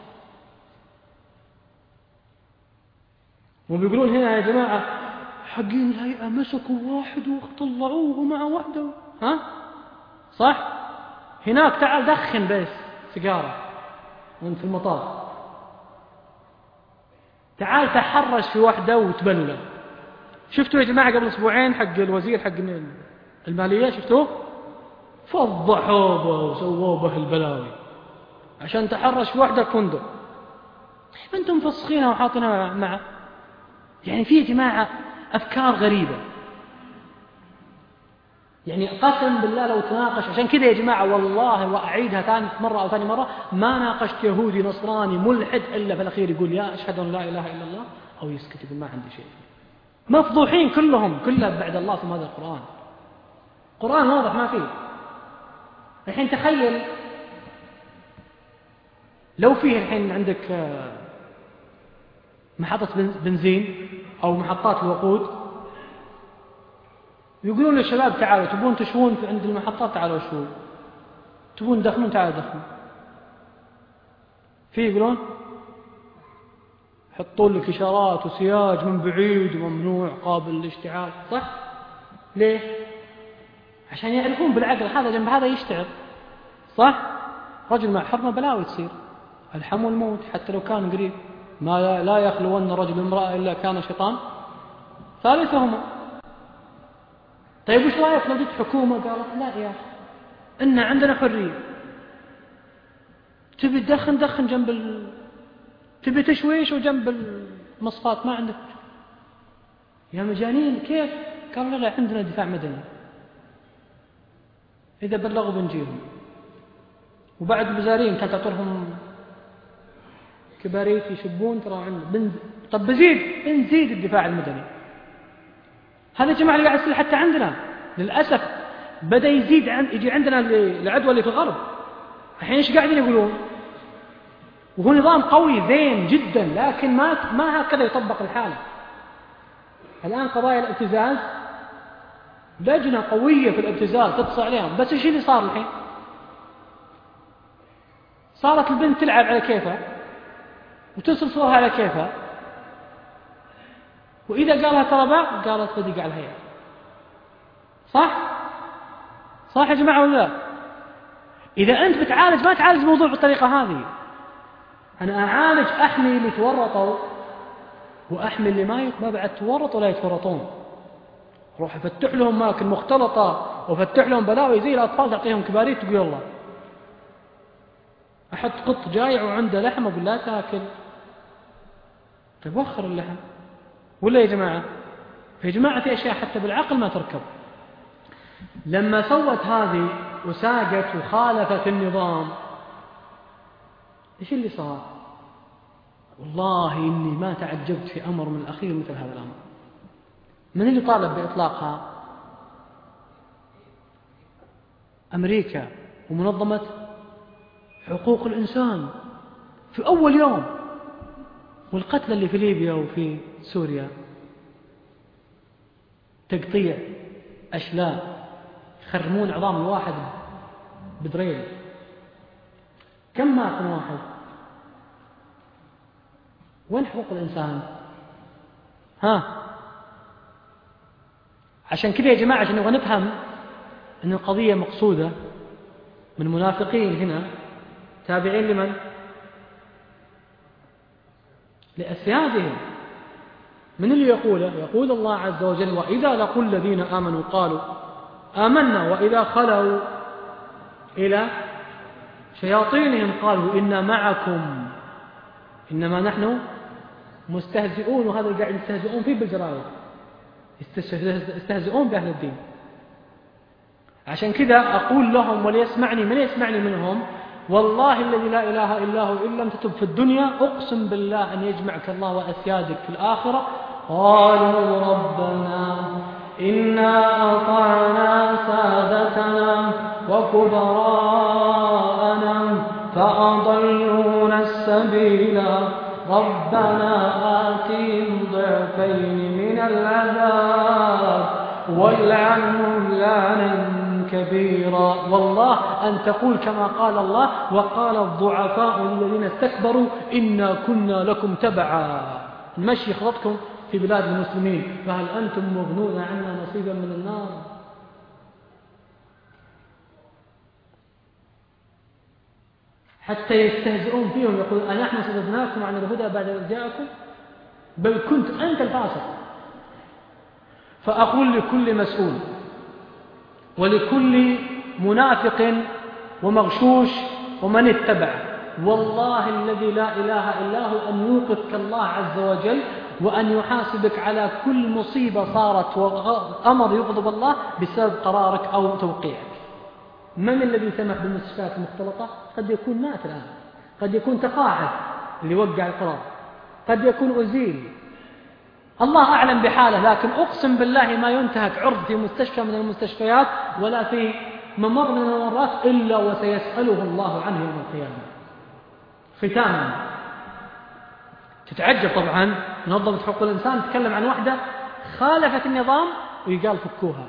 وبيقولون هنا يا جماعة حقين الهيئة مسكوا واحد وطلعوه مع واحدة، ها صح؟ هناك تعال دخن بس سيجارة وانت في المطار، تعال تحرش في واحدة وتبلغ. شفتوا يا جماعة قبل أسبوعين حق الوزير حق المالية، شفتوه؟ فضحوه وسووه به البلاوي عشان تحرش في واحدة فندق. طيب أنتم مفسخينها وحاطينها مع، يعني في يا جماعة أفكار غريبة. يعني قسم بالله لو تناقش، عشان كذا يا جماعة والله وأعيدها ثاني مرة أو ثاني مرة، ما ناقشت يهودي نصراني ملحد إلا في الأخير يقول يا أشهد أن لا إله إلا الله، أو يسكت يقول ما عندي شيء. مفضوحين كلهم كلها بعد الله ثم هذا القرآن. القرآن واضح ما فيه. الحين تخيل لو فيه الحين عندك محطة بنزين أو محطات الوقود، يقولون للشباب تعالوا تبون تشوون عند المحطات، تعالوا شووا، تبون دخلون تعالوا دخلون. فيه يقولون يحطون لك إشارات وسياج من بعيد وممنوع قابل للاشتعال، صح؟ ليه؟ عشان يعرفون بالعقل هذا جنب هذا يشتعل، صح؟ رجل مع حرمة بلاوي تصير، الحم والموت حتى لو كان قريب. ما لا يخلون رجل امرأة إلا كان شيطان ثالثهما. طيب وش رأيك لو جت حكومة قالت لا يا أخي إن عندنا حرية، تبي تدخن دخن جنب ال... تبي تشويش وجنب المصفات ما عندك، يا مجانين كيف؟ قالوا لا عندنا دفاع مدني، إذا بلغوا بنجيهم. وبعد بزارين كانت تعطرهم كباريت يشبون ترى عندنا بنز... طب بزيد بنزيد الدفاع المدني. هذا الجماعة اللي قاعد يصير حتى عندنا للأسف بدأ يزيد عن... يجي عندنا العدوى اللي في الغرب. الحين إيش قاعدين يقولون؟ وهو نظام قوي زين جدا، لكن ما ما هكذا يطبق الحالة. الآن قضايا الابتزاز لجنة قوية في الابتزاز تتصل عليهم، بس إيش اللي صار الحين؟ صارت البنت تلعب على كيفها وتصل صورها على كيفها، وإذا قالها ترى باع قالت بدي قال هي، صح؟ صح يا جماعة ولا لا؟ إذا أنت بتعالج ما تعالج موضوع بالطريقة هذه. أنا أعالج أحمي اللي تورطوا وأحمي اللي ما ما بعد تورطوا ولا يتورطون. روح أفتح لهم ماكل مختلطة وفتح لهم بلاوي زي الأطفال تعطيهم كباريت تقول الله. أحد قط جايع وعنده لحم وأقول لا تاكل. طيب وخر اللحم ولا يا جماعة؟ يا جماعة في أشياء حتى بالعقل ما تركب. لما سوت هذه وساقت وخالفت النظام إيش اللي صار؟ والله إني ما تعجبت في أمر من الأخير مثل هذا الأمر. من اللي طالب بإطلاقها؟ أمريكا ومنظمة حقوق الإنسان في أول يوم. والقتل اللي في ليبيا وفي سوريا تقطيع أشلاء، يخرمون عظام الواحد بدريل. كم مات من واحد؟ وين حقوق الإنسان؟ ها؟ عشان كذا يا جماعة عشان نبغى نفهم أن القضية مقصودة من منافقين هنا تابعين لمن؟ لأسيادهم. من اللي يقوله؟ يقول الله عز وجل وإذا لقوا الذين آمنوا قالوا آمنا وإذا خلوا إلى شياطينهم قالوا إنا معكم إنما نحن مستهزئون. وهذا اللي قاعد يستهزئون فيه بالجرائد، يستهزئون بأهل الدين. عشان كذا أقول لهم وليسمعني من يسمعني منهم والله الذي لا إله إلا هو إن لم تتب في الدنيا أقسم بالله أن يجمعك الله وأسيادك في الآخرة. قالوا ربنا إنا أطعنا سادتنا وكبراءنا فأضلونا السبيل ربنا آتهم ضعفين من العذاب والعنهم لعنا كبيرا. والله أن تقول كما قال الله وقال الضعفاء الذين استكبروا إنا كنا لكم تبعا. المشي خطتكم في بلاد المسلمين فهل أنتم مغنون عنا نصيبا من النار؟ حتى يستهزئون فيهم يقول أنحن صددناكم عن الهدى بعد إذ جاءكم بل كنت أنت الفاسق. فأقول لكل مسؤول ولكل منافق ومغشوش ومن اتبع والله الذي لا إله إلا هو أن يوقفك الله عز وجل وأن يحاسبك على كل مصيبة صارت وأمر يغضب الله بسبب قرارك أو توقيعك. من الذي سمح بالمستشفيات المختلطة؟ قد يكون مات الآن، قد يكون تقاعد اللي وقع القرار، قد يكون أزيل، الله أعلم بحاله. لكن أقسم بالله ما ينتهك عرض في مستشفى من المستشفيات ولا في ممر من الممرات إلا وسيسأله الله عنه يوم القيامة. ختاما تتعجب طبعا منظمة حقوق الإنسان تتكلم عن وحدة خالفت النظام ويقال فكوها،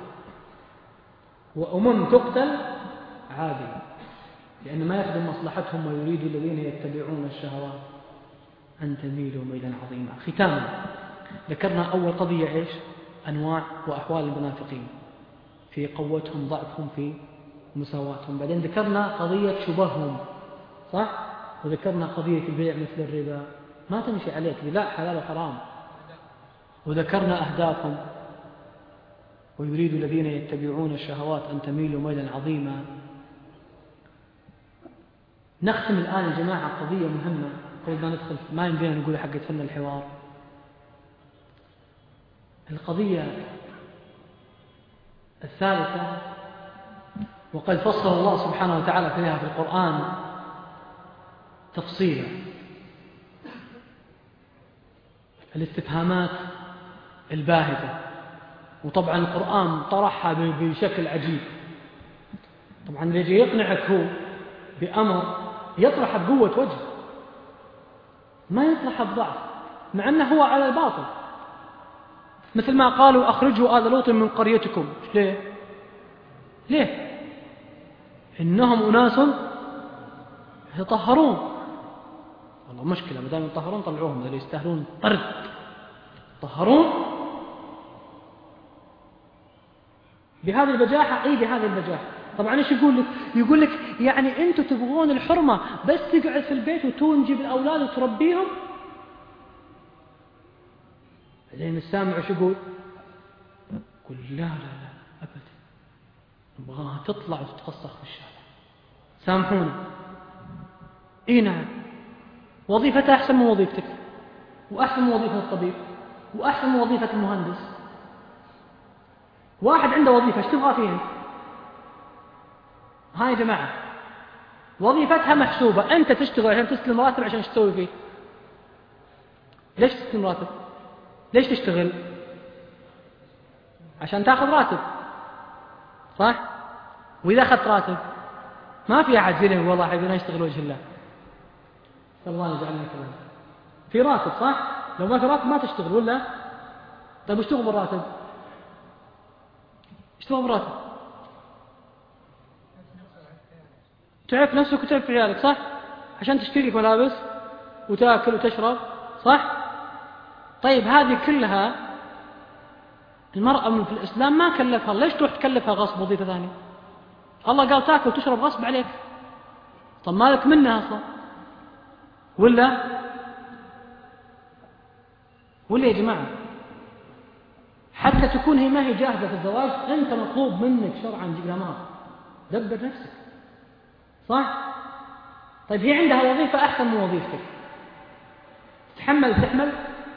وأمم تقتل عادي لأن ما يخدم مصلحتهم ويريد الذين يتبعون الشهوات أن تميلوا ميلا عظيما. ختاما ذكرنا أول قضية إيش؟ أنواع وأحوال المنافقين في قوتهم ضعفهم في مساواتهم. بعدين ذكرنا قضية شبههم صح؟ وذكرنا قضية البيع مثل الربا ما تمشي عليك لا حلال وحرام. وذكرنا أهدافهم ويريد الذين يتبعون الشهوات أن تميلوا ميلا عظيما. نختم الآن يا جماعة قضية مهمة قبل ما ندخل ما يمدينا نقول حق فن الحوار. القضية الثالثة وقد فصل الله سبحانه وتعالى فيها في القرآن تفصيلا الاستفهامات الباهتة. وطبعا القرآن طرحها بشكل عجيب. طبعا اللي يجي يقنعك هو بأمر يطرح بقوة وجه ما يطرح بضعف مع أنه هو على الباطل. مثل ما قالوا أخرجوا آل لوط من قريتكم. ليه؟ ليه؟ إنهم أناس يطهرون. والله مشكلة ما دام يطهرون طلعوهم اللي يستاهلون طرد. طهرون بهذه البجاحة أي بهذه البجاحة طبعا إيش يقول لك؟ يقول لك يعني أنتوا تبغون الحرمة بس تقعد في البيت وتنجب الأولاد وتربيهم؟ لين السامع إيش يقول؟ يقول لا لا لا أبدا، نبغاها تطلع وتتفسخ في الشارع. سامحونا. إيه نعم، وظيفتها أحسن من وظيفتك، وأحسن من وظيفة الطبيب، وأحسن من وظيفة المهندس. واحد عنده وظيفة ايش تبغى فيها؟ هاي يا جماعة وظيفتها محسوبة، أنت تشتغل عشان تستلم راتب، عشان ايش تسوي فيه؟ ليش تستلم راتب؟ ليش تشتغل؟ عشان تاخذ راتب، صح؟ وإذا أخذت راتب ما في أحد زي والله حبيبنا يشتغل وجه الله، الله يجعلنا كلام في راتب، صح؟ لو ما في راتب ما تشتغل ولا؟ طيب وش تبغى بالراتب؟ ايش تبغى بالراتب؟ تعرف نفسك وتعرف عيالك، صح؟ عشان تشتري ملابس وتاكل وتشرب، صح؟ طيب هذه كلها المرأة في الإسلام ما كلفها، ليش تروح تكلفها غصب وظيفة ثانية؟ الله قال تاكل وتشرب غصب عليك، طب مالك منها أصلا ولا؟ ولا يا جماعة حتى تكون هي ما هي جاهزة في الزواج، أنت مطلوب منك شرعا جرامات دبر نفسك، صح؟ طيب هي عندها وظيفة أحسن من وظيفتك، تتحمل تحمل؟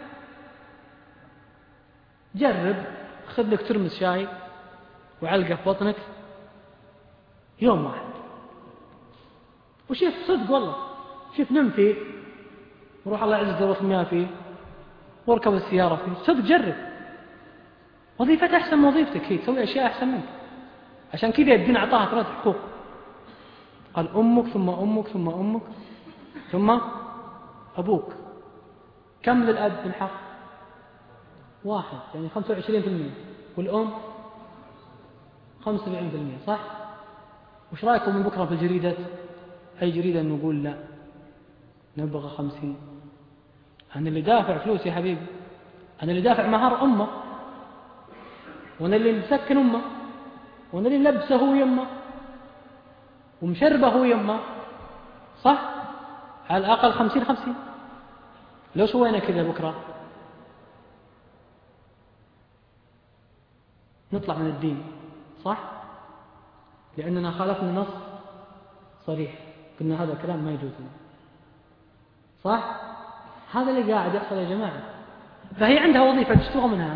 جرب، خذ لك ترمس شاي وعلقة في بطنك يوم واحد، وشوف صدق والله، شوف نم فيه وروح الله يعزك دورة المياه فيه واركب السيارة فيه، صدق جرب. وظيفتها أحسن من وظيفتك، هي تسوي أشياء أحسن منك. عشان كذا الدين أعطاها ثلاث حقوق، قال أمك ثم أمك ثم أمك ثم أبوك. كم للأب من حق؟ واحد، يعني خمسة وعشرين بالمئة، والأم خمسة وسبعين بالمئة، صح؟ وش رأيكم من بكرة في الجريدة أي جريدة نقول لا نبغى خمسين؟ أنا اللي دافع فلوس يا حبيبي، أنا اللي دافع مهار أمه، وأنا اللي مسكن أمه، وأنا اللي لبسه هو يمه ومشربه هو يمه، صح؟ على الأقل خمسين خمسين. لو سوينا كذا بكرة نطلع من الدين، صح؟ لأننا خالفنا نص صريح قلنا هذا الكلام ما يجوز، صح؟ هذا اللي قاعد يحصل يا جماعة. فهي عندها وظيفة تشتغل منها،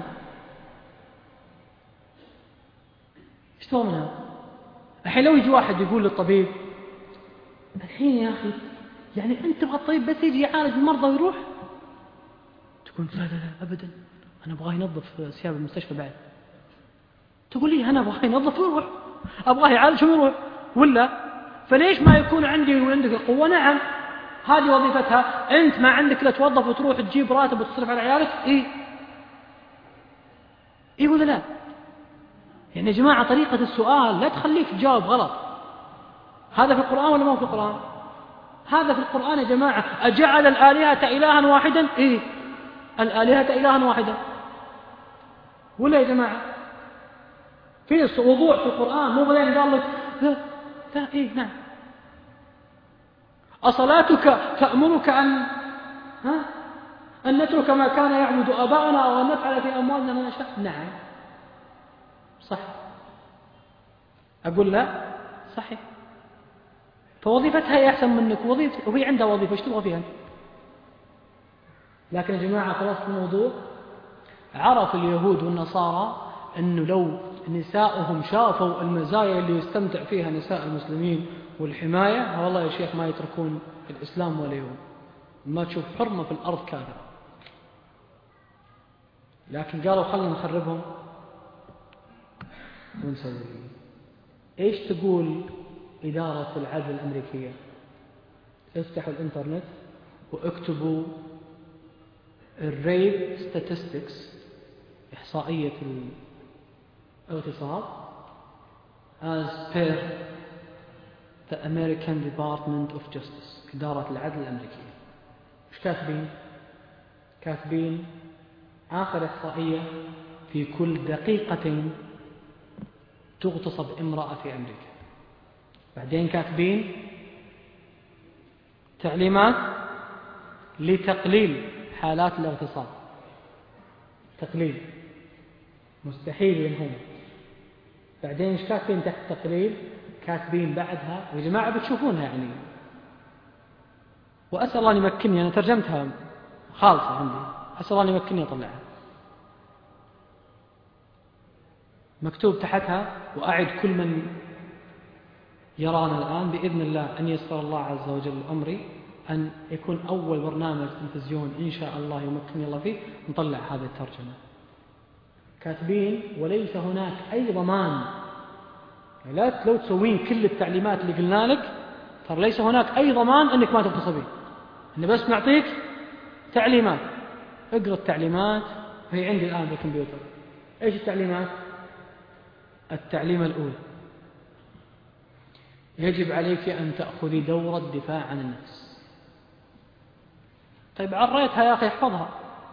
تشتغل منها. الحين لو يجي واحد يقول للطبيب الحين يا أخي يعني أنت تبغى الطبيب بس يجي يعالج المرضى ويروح؟ تقول لا لا لا أبدا، أنا أبغاه ينظف ثياب المستشفى بعد. تقول لي أنا أبغاه ينظف ويروح، أبغاه يعالج ويروح، ولا؟ فليش ما يكون عندي وعندك القوة؟ نعم هذه وظيفتها. أنت ما عندك لا توظف وتروح تجيب راتب وتصرف على عيالك؟ إيه إيه ولا لا؟ يعني يا جماعة طريقة السؤال لا تخليك تجاوب غلط. هذا في القرآن ولا ما في القرآن؟ هذا في القرآن يا جماعة. أجعل الآلهة إلها واحدا؟ إيه الآلهة إلها واحدا، ولا يا جماعة؟ في وضوح في القرآن، مو بعدين قال لك لا لا إيه نعم. أصلاتك تأمرك أن ها أن نترك ما كان يعبد آباؤنا أو أن نفعل في أموالنا ما نشاء؟ نعم صح. أقول لا صحيح. فوظيفتها هي أحسن منك وظيفة، وهي عندها وظيفة ايش تبغى فيها؟ لكن يا جماعة خلاص الموضوع عرف اليهود والنصارى أنه لو نساؤهم شافوا المزايا اللي يستمتع فيها نساء المسلمين والحماية، والله يا شيخ ما يتركون الإسلام ولا يوم، ما تشوف حرمة في الأرض كافرة. لكن قالوا خلنا نخربهم ونسوي. إيش تقول إدارة العدل الأمريكية؟ افتحوا الإنترنت واكتبوا الريب statistics، إحصائية الاغتصاب as per the American Department of Justice، إدارة العدل الأمريكية. إيش كاتبين؟ كاتبين آخر إحصائية في كل دقيقتين تغتصب امرأة في أمريكا. بعدين كاتبين تعليمات لتقليل حالات الاغتصاب. تقليل مستحيل ينهم. بعدين ايش كاتبين تحت تقليل؟ كاتبين بعدها، يا جماعة بتشوفونها يعني، وأسأل الله أن يمكنني، أنا ترجمتها خالصة عندي، أسأل الله أن يمكنني أطلعها. مكتوب تحتها: وأعد كل من يرانا الآن بإذن الله أن يسر الله عز وجل أمري أن يكون أول برنامج تلفزيون إن شاء الله يمكنني الله فيه نطلع هذه الترجمة. كاتبين: وليس هناك أي ضمان، لا لو تسوين كل التعليمات اللي قلنا لك ترى ليس هناك أي ضمان أنك ما تغتصبين، إن بس نعطيك تعليمات. اقرأ التعليمات، هي عندي الآن بالكمبيوتر. إيش التعليمات؟ التعليمة الأولى: يجب عليك أن تأخذي دورة دفاع عن النفس. طيب عريتها يا أخي احفظها،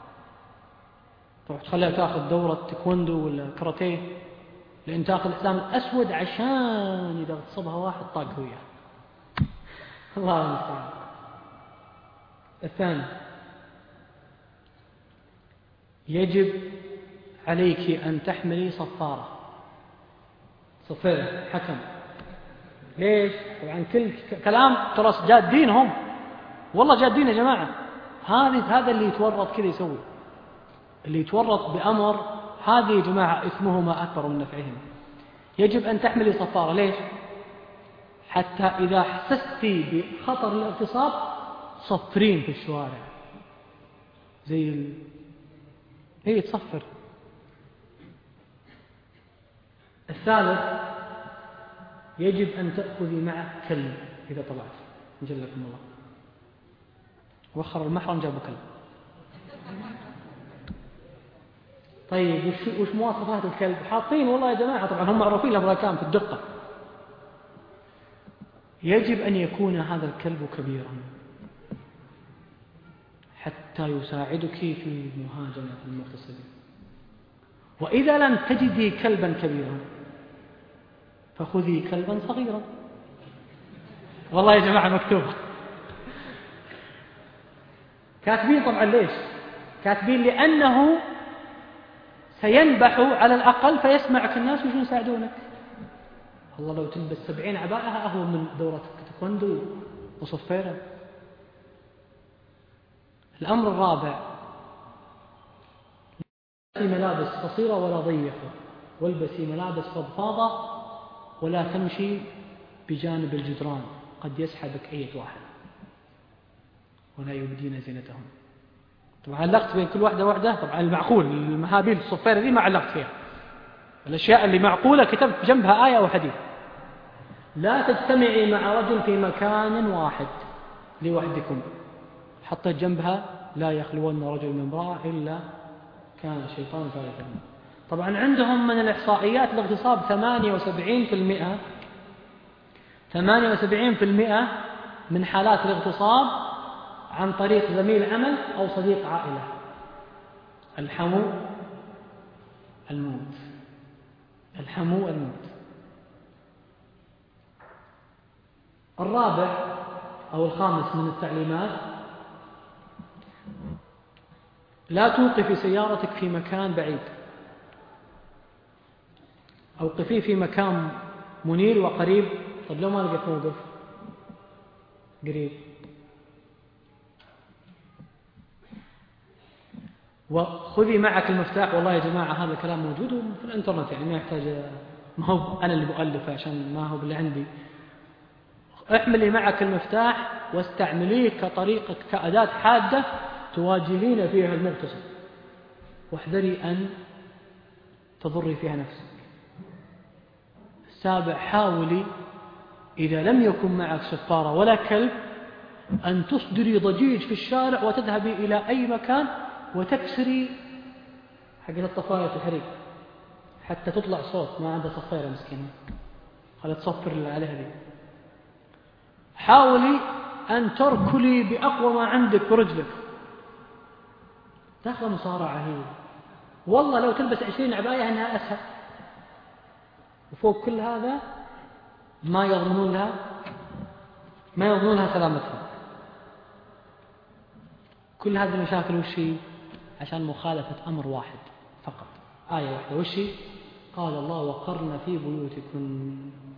تروح تخليها تأخذ دورة تيكوندو ولا كاراتيه لأن تأخذ الإسلام الأسود عشان إذا اغتصبها واحد طاق وياه. الله المستعان. الثاني: يجب عليك أن تحملي صفارة. صفيرة حكم. ليش؟ طبعا كل كلام ترى جادين هم، والله جادين يا جماعة. هذا هذا اللي يتورط كذا يسوي، اللي يتورط بأمر هذه يا جماعة إثمهما أكبر من نفعهما. يجب أن تحملي صفارة. ليش؟ حتى إذا حسستي بخطر الاغتصاب صفرين في الشوارع زي ال... هي تصفر. الثالث: يجب أن تأخذي معك كلب إذا طلعت، جلكم الله. وخر المحرم جابوا كلب. طيب وش, وش مواصفات الكلب؟ حاطين والله يا جماعة، طبعا هم معروفين الأمريكان في الدقة. يجب أن يكون هذا الكلب كبيرا حتى يساعدك في مهاجمة المغتصبين. وإذا لم تجدي كلبا كبيرا فخذي كلبا صغيرا. والله يا جماعة مكتوبة. كاتبين طبعا ليش؟ كاتبين لأنه سينبح على الأقل فيسمعك الناس ويجون يساعدونك. الله لو تلبس سبعين عباءة أهون من دورة تايكوندو وصفيرة. الأمر الرابع: البسي ملابس قصيرة ولا ضيقة، والبسي ملابس فضفاضة، ولا تمشي بجانب الجدران قد يسحبك أي واحد، ولا يبدين زينتهم. طبعا علقت بين كل واحدة واحدة. طبعا المعقول المهابيل الصفيرة دي ما علقت فيها، الأشياء اللي معقولة كتبت جنبها آية وحديث. لا تجتمعي مع رجل في مكان واحد لوحدكم، حطيت جنبها لا يخلون رجل من امرأة إلا كان الشيطان ثالثهم. طبعا عندهم من الإحصائيات الاغتصاب ثمانية وسبعين بالمئة ثمانية وسبعين بالمئة من حالات الاغتصاب عن طريق زميل عمل أو صديق عائلة. الحمو الموت، الحمو الموت. الرابع أو الخامس من التعليمات: لا توقفي سيارتك في مكان بعيد، أوقفيه في مكان منير وقريب. طب لو ما لقيت موقف قريب، وخذي معك المفتاح. والله يا جماعة هذا الكلام موجود في الانترنت، يعني ما يحتاج، ما هو أنا اللي مؤلفه عشان ما هو اللي عندي. احملي معك المفتاح واستعمليه كطريقة كأداة حادة تواجهين فيها المغتصب، واحذري أن تضري فيها نفسك. السابع: حاولي إذا لم يكن معك صفارة ولا كلب أن تصدري ضجيج في الشارع وتذهبي إلى أي مكان وتكسري حق الطفاية في الحريق حتى تطلع صوت. ما عندها صفيرة مسكينة، خلت تصفر اللي عليها دي. حاولي أن تركلي بأقوى ما عندك برجلك. داخل مصارعة هي، والله لو تلبس عشرين عباية أنها أسهل. وفوق كل هذا ما يضمنون لها ما يضمنون لها سلامتها. كل هذه المشاكل وش هي؟ عشان مخالفة أمر واحد فقط، آية واحدة. وش هي؟ قال الله وقرن في بيوتكن.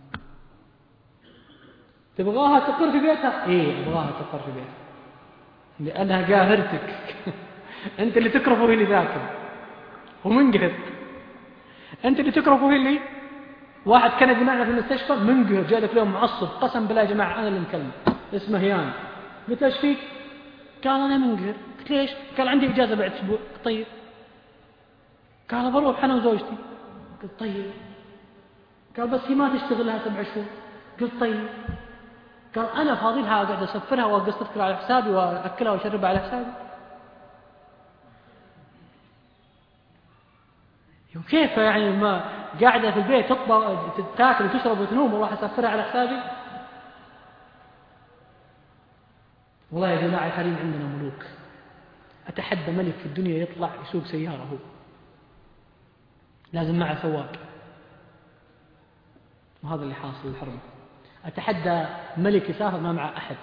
تبغاها تقر في بيتها؟ إيه أبغاها تقر في بيتها، لأنها قاهرتك. أنت اللي تكرفه اللي ذاكر ومنقهر. أنت اللي تكرفه اللي واحد كان معنا في المستشفى منقهر، جاء لك اليوم معصب، قسم بالله يا جماعة أنا اللي مكلم، اسمه هيان. قلت له ايش فيك؟ قال أنا منقهر. قلت ليش؟ قال عندي إجازة بعد أسبوع. طيب. قال بروح أنا وزوجتي. قلت طيب. قال بس هي ما تشتغل لها سبع شهور. قلت طيب. قال أنا فاضي لها أقعد أسفرها وأقص تذكر على حسابي وأكلها وأشربها على حسابي. وكيف يعني ما قاعدة في البيت تطبخ تاكل وتشرب وتنوم وراح أسفرها على حسابي؟ والله يا جماعة الحريم عندنا ملوك. أتحدى ملك في الدنيا يطلع يسوق سيارة هو لازم معه سواق، وهذا اللي حاصل الحرم. أتحدى ملك يسافر ما معه أحد،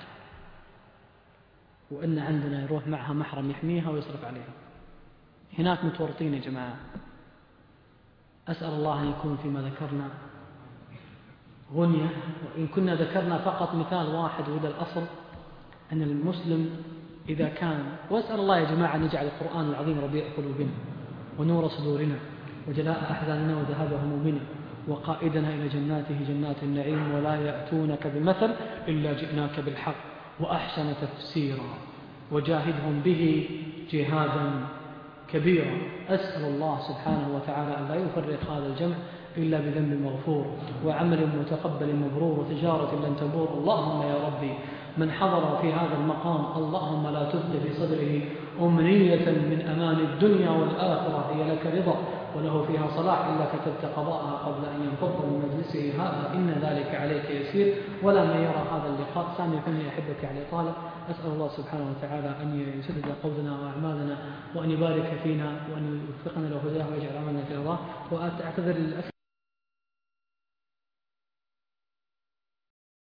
وإن عندنا يروح معها محرم يحميها ويصرف عليها. هناك متورطين يا جماعة. أسأل الله أن يكون فيما ذكرنا غنية، وإن كنا ذكرنا فقط مثال واحد وهذا الأصل أن المسلم إذا كان، وأسأل الله يا جماعة أن يجعل القرآن العظيم ربيع قلوبنا ونور صدورنا وجلاء أحزاننا وذهاب همومنا وقائدنا إلى جناته جنات النعيم، ولا يأتونك بمثل إلا جئناك بالحق وأحسن تفسيرا وجاهدهم به جهادا كبيرا. أسأل الله سبحانه وتعالى أن لا يفرق هذا الجمع إلا بذنب مغفور وعمل متقبل مبرور وتجارة لن تبور. اللهم يا ربي من حضر في هذا المقام اللهم لا تبقي في صدره أمنية من أمان الدنيا والآخرة هي لك رضا وله فيها صلاح إلا كتبت قضاءها قبل أن ينفض من مجلسه هذا، إن ذلك عليك يسير. ولا من يرى هذا اللقاء سامحني أحبك على طالب. أسأل الله سبحانه وتعالى أن يسدد قولنا وأعمالنا وأن يبارك فينا وأن يوفقنا لهداه ويجعل عملنا في رضاه. وأعتذر للأسف